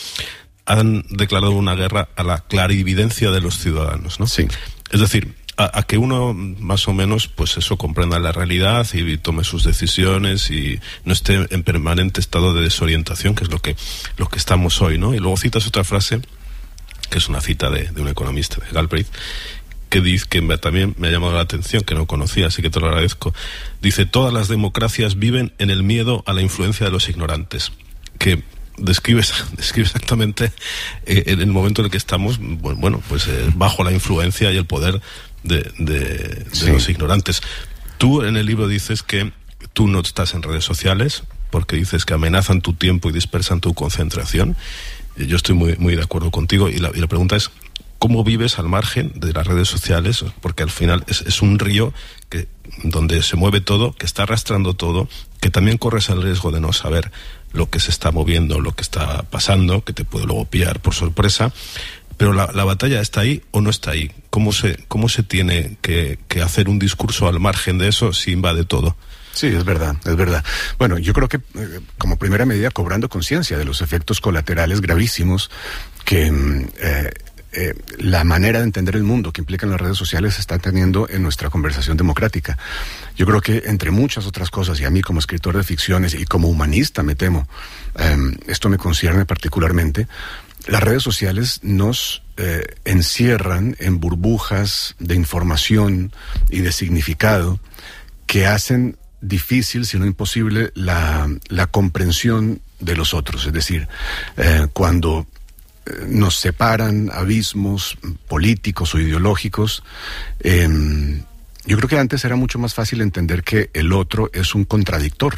han declarado una guerra a la clarividencia de los ciudadanos, ¿no? Sí. Es decir, A, a que uno más o menos pues eso comprenda la realidad y tome sus decisiones y no esté en permanente estado de desorientación, que es lo que lo que estamos hoy, ¿no? Y luego citas otra frase, que es una cita de, de un economista, de Galbraith, que dice, que me, también me ha llamado la atención, que no conocía, así que te lo agradezco. Dice: todas las democracias viven en el miedo a la influencia de los ignorantes, que describe, describe exactamente eh, en el momento en el que estamos, bueno, pues eh, bajo la influencia y el poder de, de, de sí. los ignorantes. Tú en el libro dices que tú no estás en redes sociales porque dices que amenazan tu tiempo y dispersan tu concentración. Yo estoy muy, muy de acuerdo contigo, y la, y la pregunta es: ¿cómo vives al margen de las redes sociales? Porque al final es, es un río que, donde se mueve todo, que está arrastrando todo, que también corres el riesgo de no saber lo que se está moviendo, lo que está pasando, que te puede luego pillar por sorpresa. Pero la, la batalla está ahí o no está ahí. ¿Cómo se, cómo se tiene que, que hacer un discurso al margen de eso si invade todo? Sí, es verdad, es verdad. Bueno, yo creo que eh, como primera medida, cobrando conciencia de los efectos colaterales gravísimos que eh, eh, la manera de entender el mundo que implican las redes sociales está teniendo en nuestra conversación democrática. Yo creo que entre muchas otras cosas, y a mí como escritor de ficciones y como humanista me temo, eh, esto me concierne particularmente, las redes sociales nos eh, encierran en burbujas de información y de significado que hacen difícil, si no imposible, la, la comprensión de los otros. Es decir, eh, cuando eh, nos separan abismos políticos o ideológicos, eh, yo creo que antes era mucho más fácil entender que el otro es un contradictor.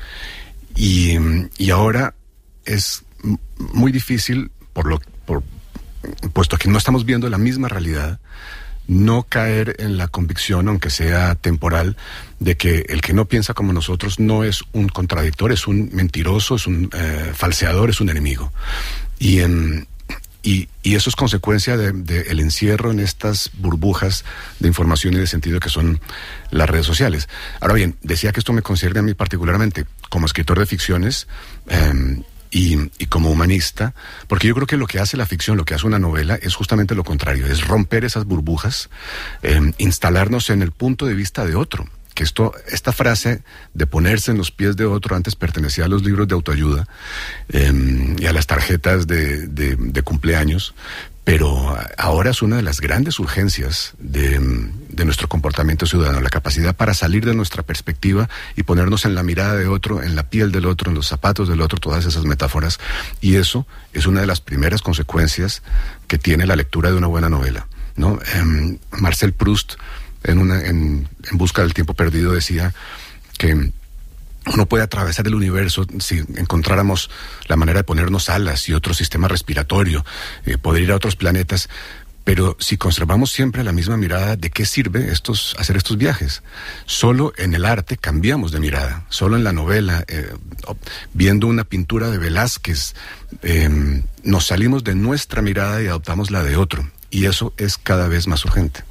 Y, y ahora es muy difícil, por lo, por, puesto que no estamos viendo la misma realidad, no caer en la convicción, aunque sea temporal, de que el que no piensa como nosotros no es un contradictor, es un mentiroso, es un eh, falseador, es un enemigo. Y, en, y, y eso es consecuencia del de, de encierro en estas burbujas de información y de sentido que son las redes sociales. Ahora bien, decía que esto me concierne a mí particularmente como escritor de ficciones, eh, Y, y como humanista, porque yo creo que lo que hace la ficción, lo que hace una novela, es justamente lo contrario, es romper esas burbujas, eh, instalarnos en el punto de vista de otro, que esto, esta frase de ponerse en los pies de otro antes pertenecía a los libros de autoayuda eh, y a las tarjetas de, de, de cumpleaños, pero ahora es una de las grandes urgencias de, de nuestro comportamiento ciudadano, la capacidad para salir de nuestra perspectiva y ponernos en la mirada de otro, en la piel del otro, en los zapatos del otro, todas esas metáforas, y eso es una de las primeras consecuencias que tiene la lectura de una buena novela, ¿no? Eh, Marcel Proust, en, una, en, en Busca del tiempo perdido, decía que uno puede atravesar el universo si encontráramos la manera de ponernos alas y otro sistema respiratorio, eh, poder ir a otros planetas, pero si conservamos siempre la misma mirada, ¿de qué sirve estos, hacer estos viajes? Solo en el arte cambiamos de mirada, solo en la novela, eh, viendo una pintura de Velázquez, eh, nos salimos de nuestra mirada y adoptamos la de otro, y eso es cada vez más urgente.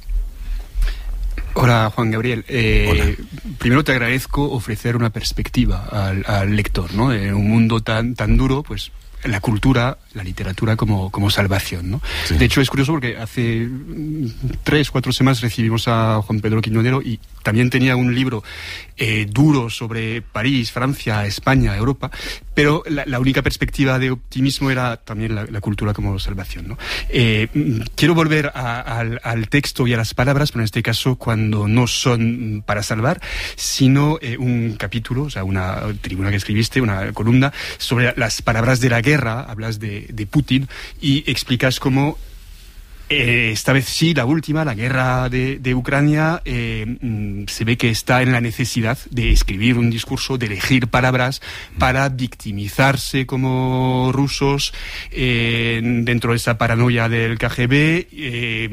Hola, Juan Gabriel. Eh, Hola. Primero te agradezco ofrecer una perspectiva al, al lector, ¿no? En un mundo tan, tan duro, pues la cultura, la literatura como, como salvación, ¿no? Sí. De hecho, es curioso porque hace tres, cuatro semanas recibimos a Juan Pedro Quiñonero y también tenía un libro eh, duro sobre París, Francia, España, Europa, pero la, la única perspectiva de optimismo era también la, la cultura como salvación, ¿no? Eh, quiero volver a, al, al texto y a las palabras, pero en este caso cuando no son para salvar, sino eh, un capítulo, o sea, una tribuna que escribiste, una columna sobre las palabras de la guerra, hablas de, de Putin y explicas cómo Eh, esta vez sí, la última, la guerra de, de Ucrania, eh, se ve que está en la necesidad de escribir un discurso, de elegir palabras para victimizarse como rusos eh, dentro de esa paranoia del K G B, eh,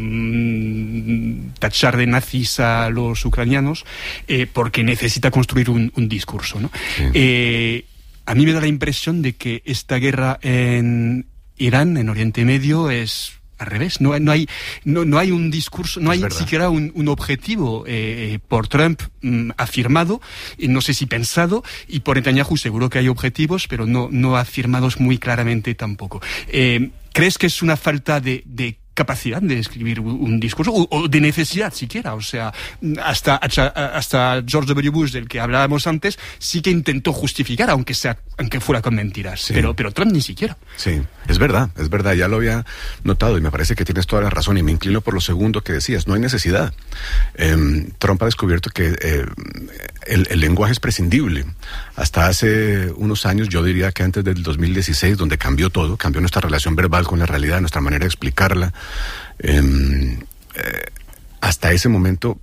tachar de nazis a los ucranianos, eh, porque necesita construir un, un discurso, ¿no? Sí. Eh, a mí me da la impresión de que esta guerra en Irán, en Oriente Medio, es al revés, no, no hay no, no hay un discurso, no hay siquiera un, un objetivo eh, por Trump mm, afirmado, y no sé si pensado, y por Netanyahu seguro que hay objetivos, pero no, no afirmados muy claramente tampoco. Eh, ¿Crees que es una falta de, de capacidad de escribir un discurso, o, o de necesidad siquiera? O sea, hasta, hasta George W. Bush, del que hablábamos antes, sí que intentó justificar, aunque sea, aunque fuera con mentiras, sí. pero, pero Trump ni siquiera. Sí, es verdad, es verdad, ya lo había notado y me parece que tienes toda la razón y me inclino por lo segundo que decías, no hay necesidad. Eh, Trump ha descubierto que eh, el, el lenguaje es prescindible. Hasta hace unos años, yo diría que antes del dos mil dieciséis, donde cambió todo, cambió nuestra relación verbal con la realidad, nuestra manera de explicarla, Eh, eh, hasta ese momento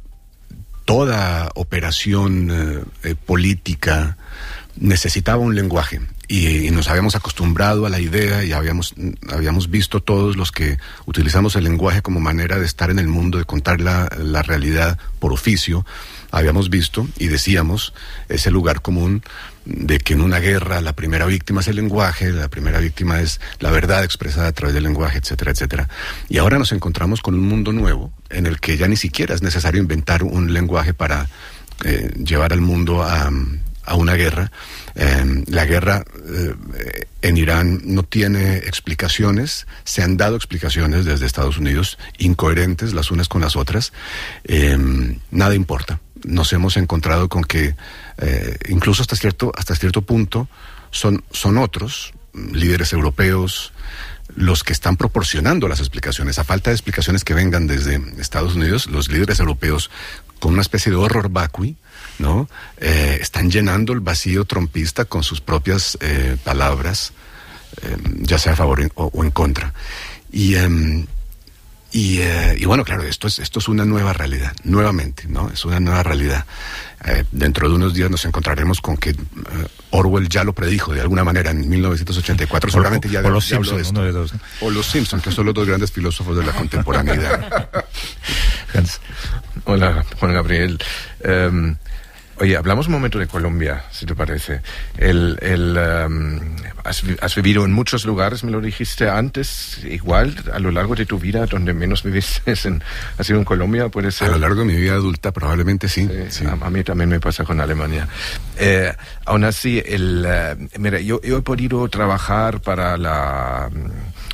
toda operación eh, eh, política necesitaba un lenguaje y, y nos habíamos acostumbrado a la idea y habíamos, habíamos visto todos los que utilizamos el lenguaje como manera de estar en el mundo, de contar la, la realidad por oficio, habíamos visto y decíamos ese lugar común de que en una guerra la primera víctima es el lenguaje, la primera víctima es la verdad expresada a través del lenguaje, etcétera, etcétera. Y ahora nos encontramos con un mundo nuevo en el que ya ni siquiera es necesario inventar un lenguaje para eh, llevar al mundo a, a una guerra. Eh, la guerra eh, en Irán no tiene explicaciones, se han dado explicaciones desde Estados Unidos, incoherentes las unas con las otras, eh, nada importa. Nos hemos encontrado con que eh, incluso hasta cierto, hasta cierto punto son, son otros líderes europeos los que están proporcionando las explicaciones. A falta de explicaciones que vengan desde Estados Unidos, los líderes europeos, con una especie de horror vacui, ¿no? Eh, están llenando el vacío trumpista con sus propias eh, palabras, eh, ya sea a favor o, o en contra. Y... Eh, Y, eh, y bueno, claro, esto es, esto es una nueva realidad, nuevamente, ¿no? Es una nueva realidad. Eh, dentro de unos días nos encontraremos con que uh, Orwell ya lo predijo de alguna manera en mil novecientos ochenta y cuatro, o, seguramente ya, o de, los ya habló de Simpson, esto. uno de dos, ¿eh? O los Simpson, que son los dos grandes filósofos de la contemporaneidad. Hans. Hola, Juan Gabriel. Um, Oye, hablamos un momento de Colombia, si te parece. El, el, um, has, has vivido en muchos lugares, me lo dijiste antes, igual a lo largo de tu vida, donde menos viviste en, ha sido en Colombia, puede ser. A lo largo de mi vida adulta, probablemente sí. sí, sí. A, a mí también me pasa con Alemania. Eh, aún así, el, uh, mira, yo, yo he podido trabajar para la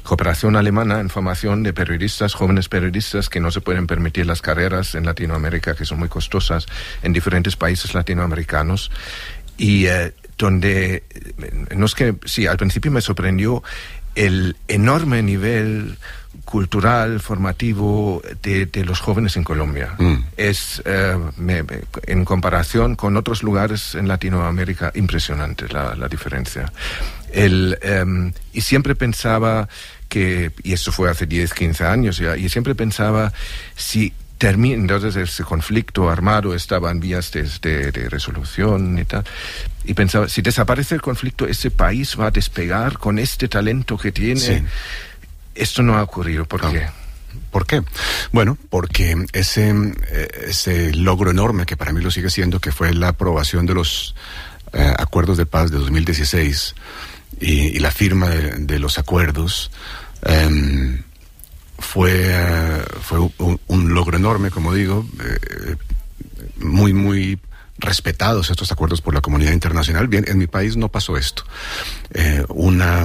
cooperación alemana en formación de periodistas, jóvenes periodistas que no se pueden permitir las carreras en Latinoamérica, que son muy costosas en diferentes países latinoamericanos. Y eh, donde, no es que, sí, al principio me sorprendió el enorme nivel cultural, formativo de, de los jóvenes en Colombia. Mm. Es, eh, me, me, en comparación con otros lugares en Latinoamérica, impresionante la, la diferencia. El, um, y siempre pensaba que, y eso fue hace diez, quince años ya, y siempre pensaba si termina, entonces ese conflicto armado estaba en vías de, de, de resolución y tal, y pensaba, si desaparece el conflicto, ese país va a despegar con este talento que tiene. Sí. Esto no ha ocurrido. ¿Por no. qué? ¿Por qué? Bueno, porque ese, ese logro enorme, que para mí lo sigue siendo, que fue la aprobación de los eh, acuerdos de paz de dos mil dieciséis y, y la firma de, de los acuerdos, eh, fue, uh, fue un, un logro enorme, como digo, eh, muy, muy respetados estos acuerdos por la comunidad internacional. Bien, en mi país no pasó esto. Eh, una...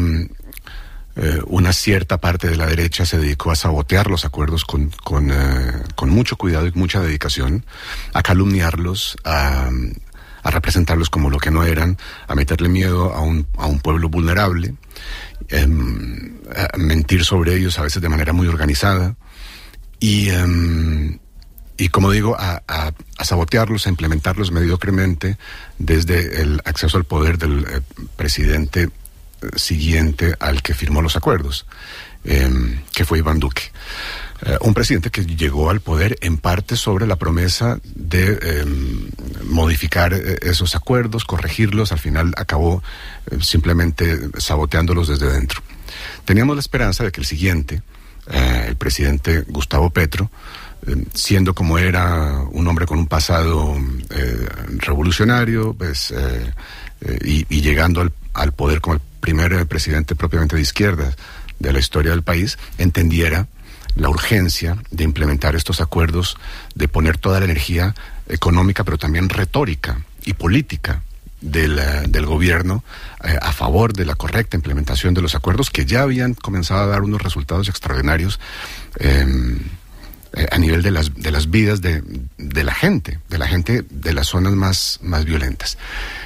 Eh, una cierta parte de la derecha se dedicó a sabotear los acuerdos con, con, eh, con mucho cuidado y mucha dedicación, a calumniarlos, a, a representarlos como lo que no eran, a meterle miedo a un, a un pueblo vulnerable, eh, a mentir sobre ellos a veces de manera muy organizada y, eh, y como digo, a, a, a sabotearlos, a implementarlos mediocremente desde el acceso al poder del eh, presidente siguiente al que firmó los acuerdos, eh, que fue Iván Duque. Eh, un presidente que llegó al poder en parte sobre la promesa de eh, modificar eh, esos acuerdos, corregirlos, al final acabó eh, simplemente saboteándolos desde dentro. Teníamos la esperanza de que el siguiente, eh, el presidente Gustavo Petro, eh, siendo como era un hombre con un pasado eh, revolucionario, pues, eh, eh, y, y llegando al, al poder como el primer presidente propiamente de izquierda de la historia del país, entendiera la urgencia de implementar estos acuerdos, de poner toda la energía económica, pero también retórica y política del, del gobierno eh, a favor de la correcta implementación de los acuerdos que ya habían comenzado a dar unos resultados extraordinarios eh, eh, a nivel de las, de las vidas de, de la gente, de la gente de las zonas más, más violentas.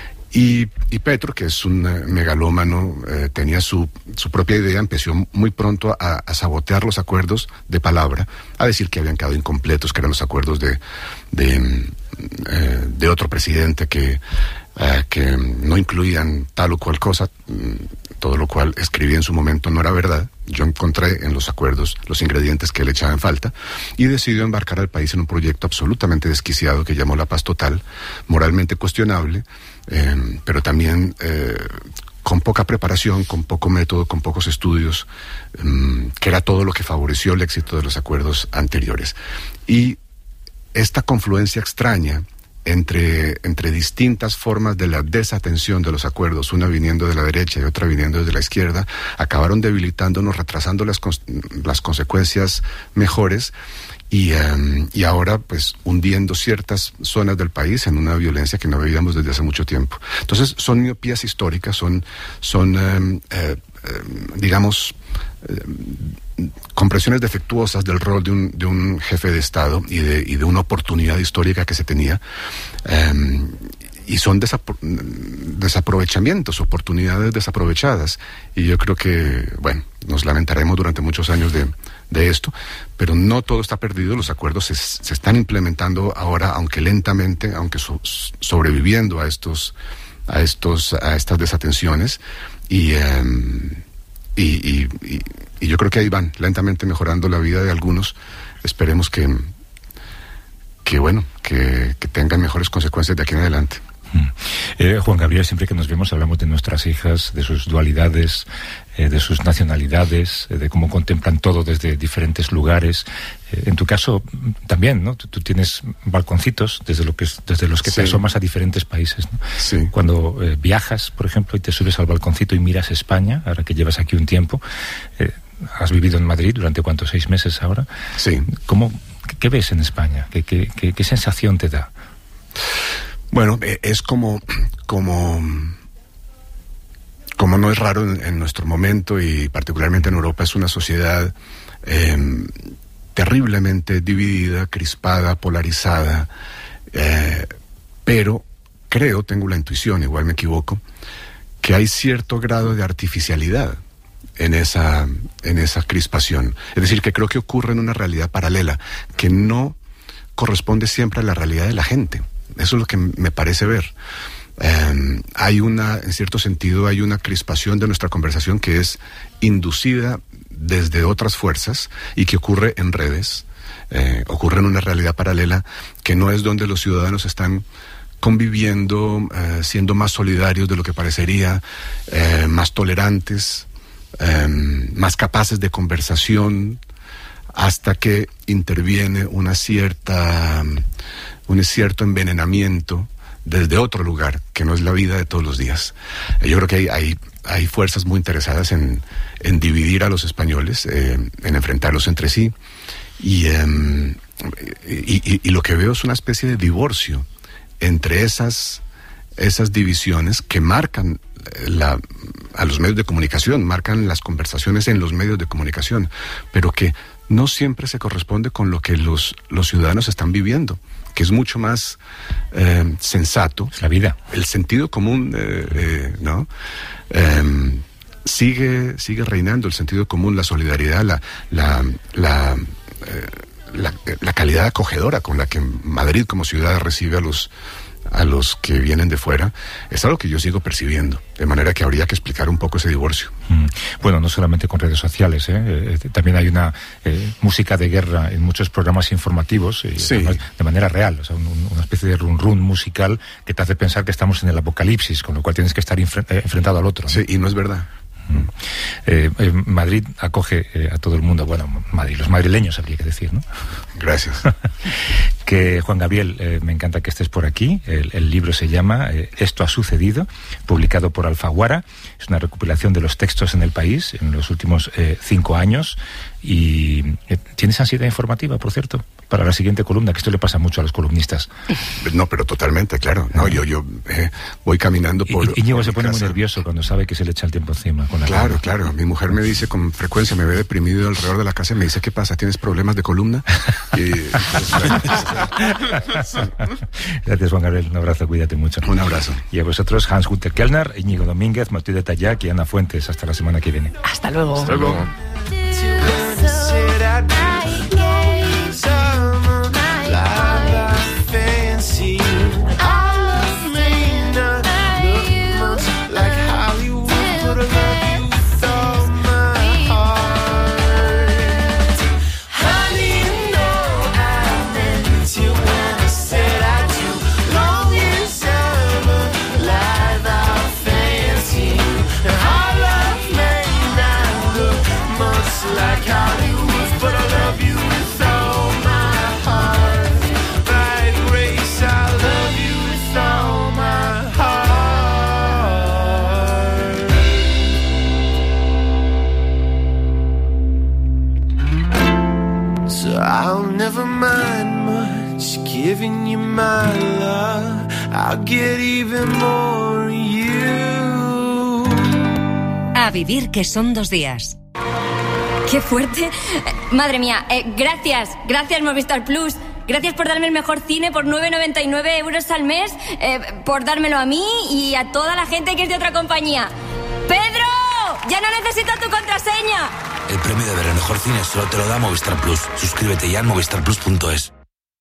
Y, y Petro, que es un uh, megalómano, eh, tenía su, su propia idea, empezó muy pronto a, a sabotear los acuerdos de palabra, a decir que habían quedado incompletos, que eran los acuerdos de, de, eh, de otro presidente que, uh, que no incluían tal o cual cosa, todo lo cual escribí en su momento no era verdad. Yo encontré en los acuerdos los ingredientes que le echaban falta y decidió embarcar al país en un proyecto absolutamente desquiciado que llamó La Paz Total, moralmente cuestionable, eh, pero también eh, con poca preparación, con poco método, con pocos estudios, um, que era todo lo que favoreció el éxito de los acuerdos anteriores. Y esta confluencia extraña Entre, entre distintas formas de la desatención de los acuerdos, una viniendo de la derecha y otra viniendo de la izquierda, acabaron debilitándonos, retrasando las, las consecuencias mejores y, um, y ahora pues hundiendo ciertas zonas del país en una violencia que no veíamos desde hace mucho tiempo. Entonces son miopías históricas, son, son um, eh, eh, digamos, eh, compresiones defectuosas del rol de un, de un jefe de Estado y de, y de una oportunidad histórica que se tenía, eh, y son desapro- desaprovechamientos, oportunidades desaprovechadas, y yo creo que, bueno, nos lamentaremos durante muchos años de, de esto, pero no todo está perdido. Los acuerdos se, se están implementando ahora, aunque lentamente, aunque so, sobreviviendo a estos, a estos, a estas desatenciones, y eh, Y, y, y, y yo creo que ahí van, lentamente mejorando la vida de algunos. Esperemos que, que bueno, que, que tengan mejores consecuencias de aquí en adelante. Eh, Juan Gabriel, siempre que nos vemos hablamos de nuestras hijas, de sus dualidades, eh, de sus nacionalidades, eh, de cómo contemplan todo desde diferentes lugares. Eh, en tu caso también, ¿no? Tú, tú tienes balconcitos desde, lo que es, desde los que sí. te asomas a diferentes países, ¿no? Sí. Cuando eh, viajas, por ejemplo, y te subes al balconcito y miras España, ahora que llevas aquí un tiempo, eh, has vivido en Madrid durante ¿cuántos? ¿Seis meses ahora? Sí. ¿Cómo, qué, qué ves en España? ¿Qué, qué, qué, qué sensación te da? Bueno, es como, como, como no es raro en, en nuestro momento y particularmente en Europa, es una sociedad eh, terriblemente dividida, crispada, polarizada, eh, pero creo, tengo la intuición, igual me equivoco, que hay cierto grado de artificialidad en esa, en esa crispación. Es decir, que creo que ocurre en una realidad paralela, que no corresponde siempre a la realidad de la gente. Eso es lo que me parece ver. Eh, hay una, en cierto sentido, hay una crispación de nuestra conversación que es inducida desde otras fuerzas y que ocurre en redes, eh, ocurre en una realidad paralela que no es donde los ciudadanos están conviviendo, eh, siendo más solidarios de lo que parecería, eh, más tolerantes, eh, más capaces de conversación, hasta que interviene una cierta, un cierto envenenamiento desde otro lugar, que no es la vida de todos los días. Yo creo que hay, hay, hay fuerzas muy interesadas en, en dividir a los españoles, eh, en enfrentarlos entre sí, y, eh, y, y, y lo que veo es una especie de divorcio entre esas, esas divisiones que marcan la, a los medios de comunicación, marcan las conversaciones en los medios de comunicación, pero que no siempre se corresponde con lo que los, los ciudadanos están viviendo, que es mucho más eh, sensato. La vida. El sentido común, eh, eh, ¿no? Eh, sigue, sigue reinando el sentido común, la solidaridad, la, la, la, eh, la, la calidad acogedora con la que Madrid como ciudad recibe a los a los que vienen de fuera, es algo que yo sigo percibiendo, de manera que habría que explicar un poco ese divorcio. Mm. Bueno, no solamente con redes sociales, ¿eh? Eh, también hay una eh, música de guerra en muchos programas informativos, eh, sí. además, de manera real, o sea, un, un, una especie de run run musical que te hace pensar que estamos en el apocalipsis, con lo cual tienes que estar infre- eh, enfrentado al otro, ¿no? Sí, y no es verdad. Eh, eh, Madrid acoge eh, a todo el mundo, bueno, Madrid, los madrileños habría que decir, ¿no? Gracias. Que Juan Gabriel, eh, me encanta que estés por aquí. El, el libro se llama eh, Esto ha sucedido, publicado por Alfaguara. Es una recopilación de los textos en el país en los últimos eh, cinco años. Y eh, ¿tienes ansiedad informativa, por cierto, para la siguiente columna? Que esto le pasa mucho a los columnistas. No, pero totalmente, claro. No, yo, yo eh, voy caminando por. Y, Íñigo por se pone casa. muy nervioso cuando sabe que se le echa el tiempo encima. Con la claro, columna. claro. Mi mujer me dice con frecuencia, me ve deprimido alrededor de la casa y me dice, ¿qué pasa? ¿Tienes problemas de columna? Y, Gracias, Juan Gabriel. Un abrazo, cuídate mucho. Un abrazo. Y a vosotros, Hans-Günther Kellner, Íñigo Domínguez, Matilde Tallac y Ana Fuentes. Hasta la semana que viene. Hasta luego. Hasta luego. Never mind much, giving you my love. I'll get even more you. A vivir que son dos días. ¡Qué fuerte! Eh, madre mía, eh, gracias, gracias Movistar Plus. Gracias por darme el mejor cine por nueve noventa y nueve euros al mes, eh, por dármelo a mí y a toda la gente que es de otra compañía. ¡Pedro! ¡Ya no necesito tu contraseña! El premio de ver el mejor cine solo te lo da Movistar Plus. Suscríbete ya en movistar plus punto es.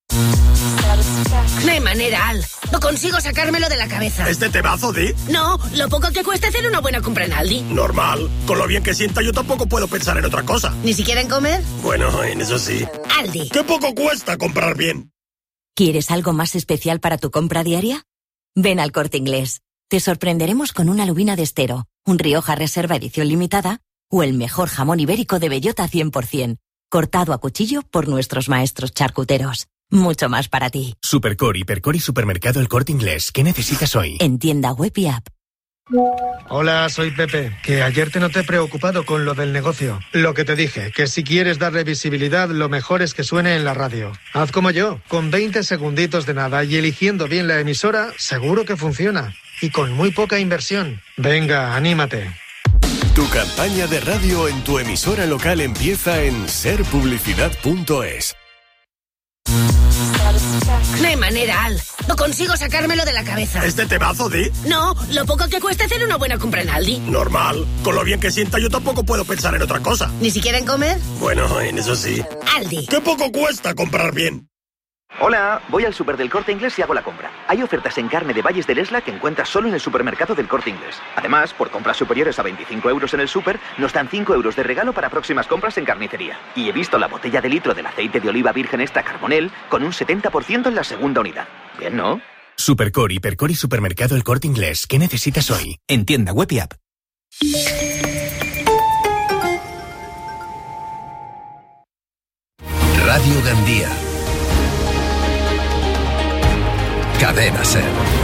No hay manera, Al. No consigo sacármelo de la cabeza. ¿Este temazo, Di? No, lo poco que cuesta hacer una buena compra en Aldi. Normal. Con lo bien que sienta yo tampoco puedo pensar en otra cosa. ¿Ni siquiera en comer? Bueno, en eso sí. Aldi. ¿Qué poco cuesta comprar bien? ¿Quieres algo más especial para tu compra diaria? Ven al Corte Inglés. Te sorprenderemos con una lubina de Estero, un Rioja Reserva edición limitada o el mejor jamón ibérico de bellota cien por ciento, cortado a cuchillo por nuestros maestros charcuteros. Mucho más para ti. Supercore, Hipercore y Supermercado El Corte Inglés. ¿Qué necesitas hoy? En tienda web y app. Hola, soy Pepe, que ayer te noté preocupado con lo del negocio. Lo que te dije, que si quieres darle visibilidad, lo mejor es que suene en la radio. Haz como yo, con veinte segunditos de nada y eligiendo bien la emisora, seguro que funciona. Y con muy poca inversión. Venga, anímate. Tu campaña de radio en tu emisora local empieza en ser publicidad punto es. No hay manera, Al. No consigo sacármelo de la cabeza. ¿Este temazo, Di? No, lo poco que cuesta hacer una buena compra en Aldi. Normal. Con lo bien que sienta yo tampoco puedo pensar en otra cosa. ¿Ni siquiera en comer? Bueno, en eso sí. Aldi. ¿Qué poco cuesta comprar bien? Hola, voy al súper del Corte Inglés y hago la compra. Hay ofertas en carne de Valles del Esla que encuentras solo en el supermercado del Corte Inglés. Además, por compras superiores a veinticinco euros en el súper, nos dan cinco euros de regalo para próximas compras en carnicería. Y he visto la botella de litro del aceite de oliva virgen extra Carbonell con un setenta por ciento en la segunda unidad. Bien, ¿no? Supercore, Hipercore y Supermercado El Corte Inglés. ¿Qué necesitas hoy? En tienda web y app. Radio Gandía. Cadena Ser.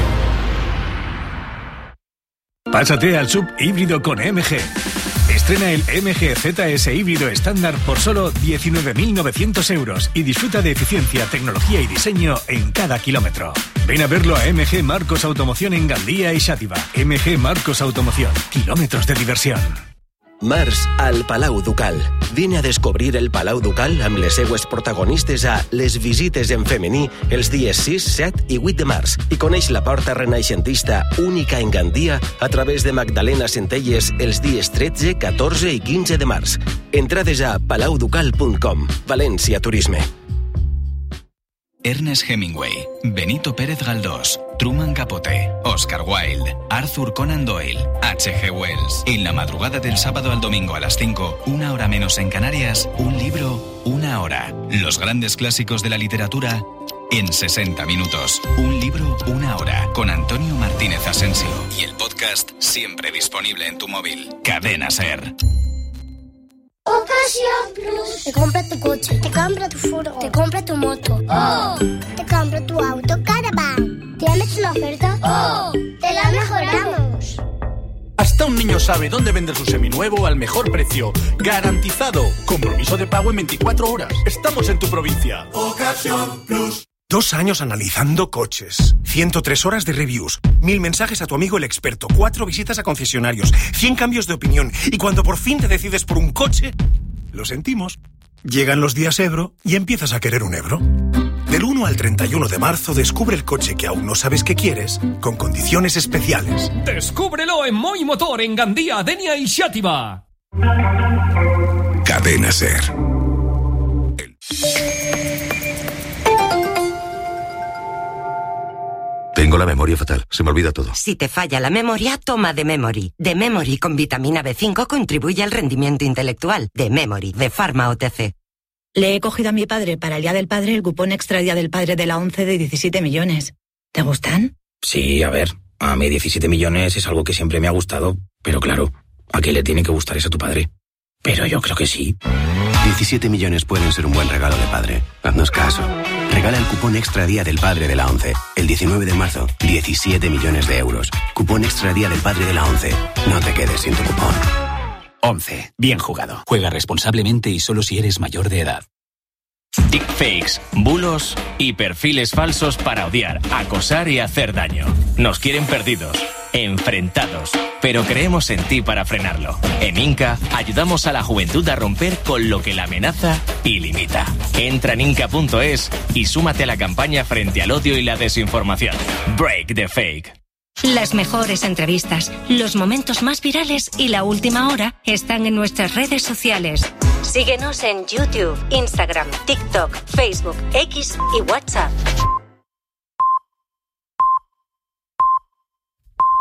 Pásate al sub híbrido con E M G. Estrena el E M G Z S híbrido estándar por solo diecinueve mil novecientos euros y disfruta de eficiencia, tecnología y diseño en cada kilómetro. Ven a verlo a M G Marcos Automoción en Gandía y Xàtiva. M G Marcos Automoción. Kilómetros de diversión. Març al Palau Ducal. Vine a descobrir el Palau Ducal amb les seues protagonistes a Les visites en femení els dies sis, set i vuit de març i coneix la porta renaixentista única en Gandia a través de Magdalena Centelles els dies tretze, catorze i quinze de març. Entrades a palau ducal punt com. València Turisme. Ernest Hemingway, Benito Pérez Galdós, Truman Capote, Oscar Wilde, Arthur Conan Doyle, H G Wells. En la madrugada del sábado al domingo a las cinco, una hora menos en Canarias, un libro, una hora. Los grandes clásicos de la literatura en sesenta minutos. Un libro, una hora. Con Antonio Martínez Asensio. Y el podcast siempre disponible en tu móvil. Cadena Ser. Ocasión Plus. Te compra tu coche, te compra tu furgo, te compra tu moto. ¡Oh! Te compra tu auto Caravan. ¿Tienes una oferta? ¡Oh! Te la mejoramos. Hasta un niño sabe dónde vender su seminuevo al mejor precio. Garantizado. Compromiso de pago en veinticuatro horas. Estamos en tu provincia. Ocasión Plus. Dos años analizando coches, ciento tres horas de reviews, mil mensajes a tu amigo el experto, cuatro visitas a concesionarios, cien cambios de opinión y cuando por fin te decides por un coche, lo sentimos. Llegan los días Ebro y empiezas a querer un Ebro. Del uno al treinta y uno de marzo descubre el coche que aún no sabes que quieres con condiciones especiales. Descúbrelo en Moi Motor en Gandía, Denia y Xàtiva. Cadena Ser. Tengo la memoria fatal, se me olvida todo. Si te falla la memoria, toma The Memory. The Memory con vitamina B cinco contribuye al rendimiento intelectual. The Memory, de Pharma O T C. Le he cogido a mi padre para el Día del Padre el cupón extra Día del Padre de la ONCE de diecisiete millones. ¿Te gustan? Sí, a ver, a mí diecisiete millones es algo que siempre me ha gustado, pero claro, ¿a quién le tiene que gustar eso a tu padre? Pero yo creo que sí. diecisiete millones pueden ser un buen regalo de padre. Haznos caso. Regala el cupón extra Día del Padre de la ONCE. El diecinueve de marzo, diecisiete millones de euros. Cupón extra Día del Padre de la ONCE. No te quedes sin tu cupón. once. Bien jugado. Juega responsablemente y solo si eres mayor de edad. Deepfakes, bulos y perfiles falsos para odiar, acosar y hacer daño. Nos quieren perdidos, enfrentados, pero creemos en ti para frenarlo. En Inca ayudamos a la juventud a romper con lo que la amenaza y limita. Entra en inca punto es y súmate a la campaña frente al odio y la desinformación. Break the fake. Las mejores entrevistas, los momentos más virales y la última hora están en nuestras redes sociales. Síguenos en YouTube, Instagram, TikTok, Facebook, X y WhatsApp.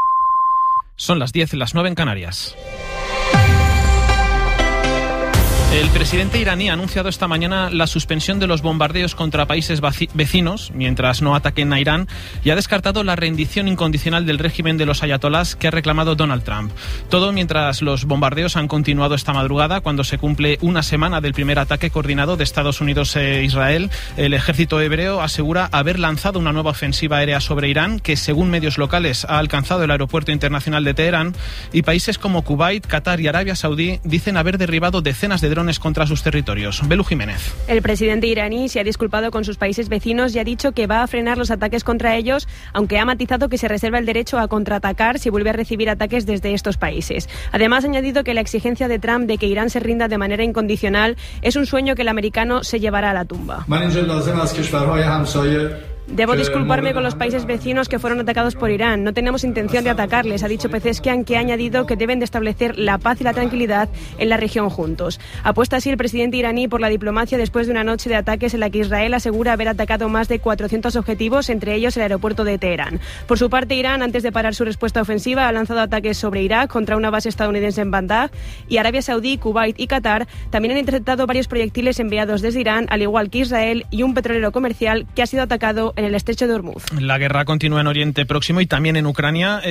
Son las diez, las nueve en Canarias. El presidente iraní ha anunciado esta mañana la suspensión de los bombardeos contra países vecinos mientras no ataquen a Irán y ha descartado la rendición incondicional del régimen de los ayatolás que ha reclamado Donald Trump. Todo mientras los bombardeos han continuado esta madrugada, cuando se cumple una semana del primer ataque coordinado de Estados Unidos e Israel. El ejército hebreo asegura haber lanzado una nueva ofensiva aérea sobre Irán que, según medios locales, ha alcanzado el aeropuerto internacional de Teherán, y países como Kuwait, Qatar y Arabia Saudí dicen haber derribado decenas de drones contra sus territorios. Belu Jiménez. El presidente iraní se ha disculpado con sus países vecinos y ha dicho que va a frenar los ataques contra ellos, aunque ha matizado que se reserva el derecho a contraatacar si vuelve a recibir ataques desde estos países. Además, ha añadido que la exigencia de Trump de que Irán se rinda de manera incondicional es un sueño que el americano se llevará a la tumba. Debo disculparme con los países vecinos que fueron atacados por Irán. No tenemos intención de atacarles, ha dicho Pezeshkian, que ha añadido que deben de establecer la paz y la tranquilidad en la región juntos. Apuesta así el presidente iraní por la diplomacia después de una noche de ataques en la que Israel asegura haber atacado más de cuatrocientos objetivos, entre ellos el aeropuerto de Teherán. Por su parte, Irán, antes de parar su respuesta ofensiva, ha lanzado ataques sobre Irak contra una base estadounidense en Bagdad, y Arabia Saudí, Kuwait y Qatar también han interceptado varios proyectiles enviados desde Irán, al igual que Israel y un petrolero comercial que ha sido atacado en el estrecho de Hormuz. La guerra continúa en Oriente Próximo y también en Ucrania.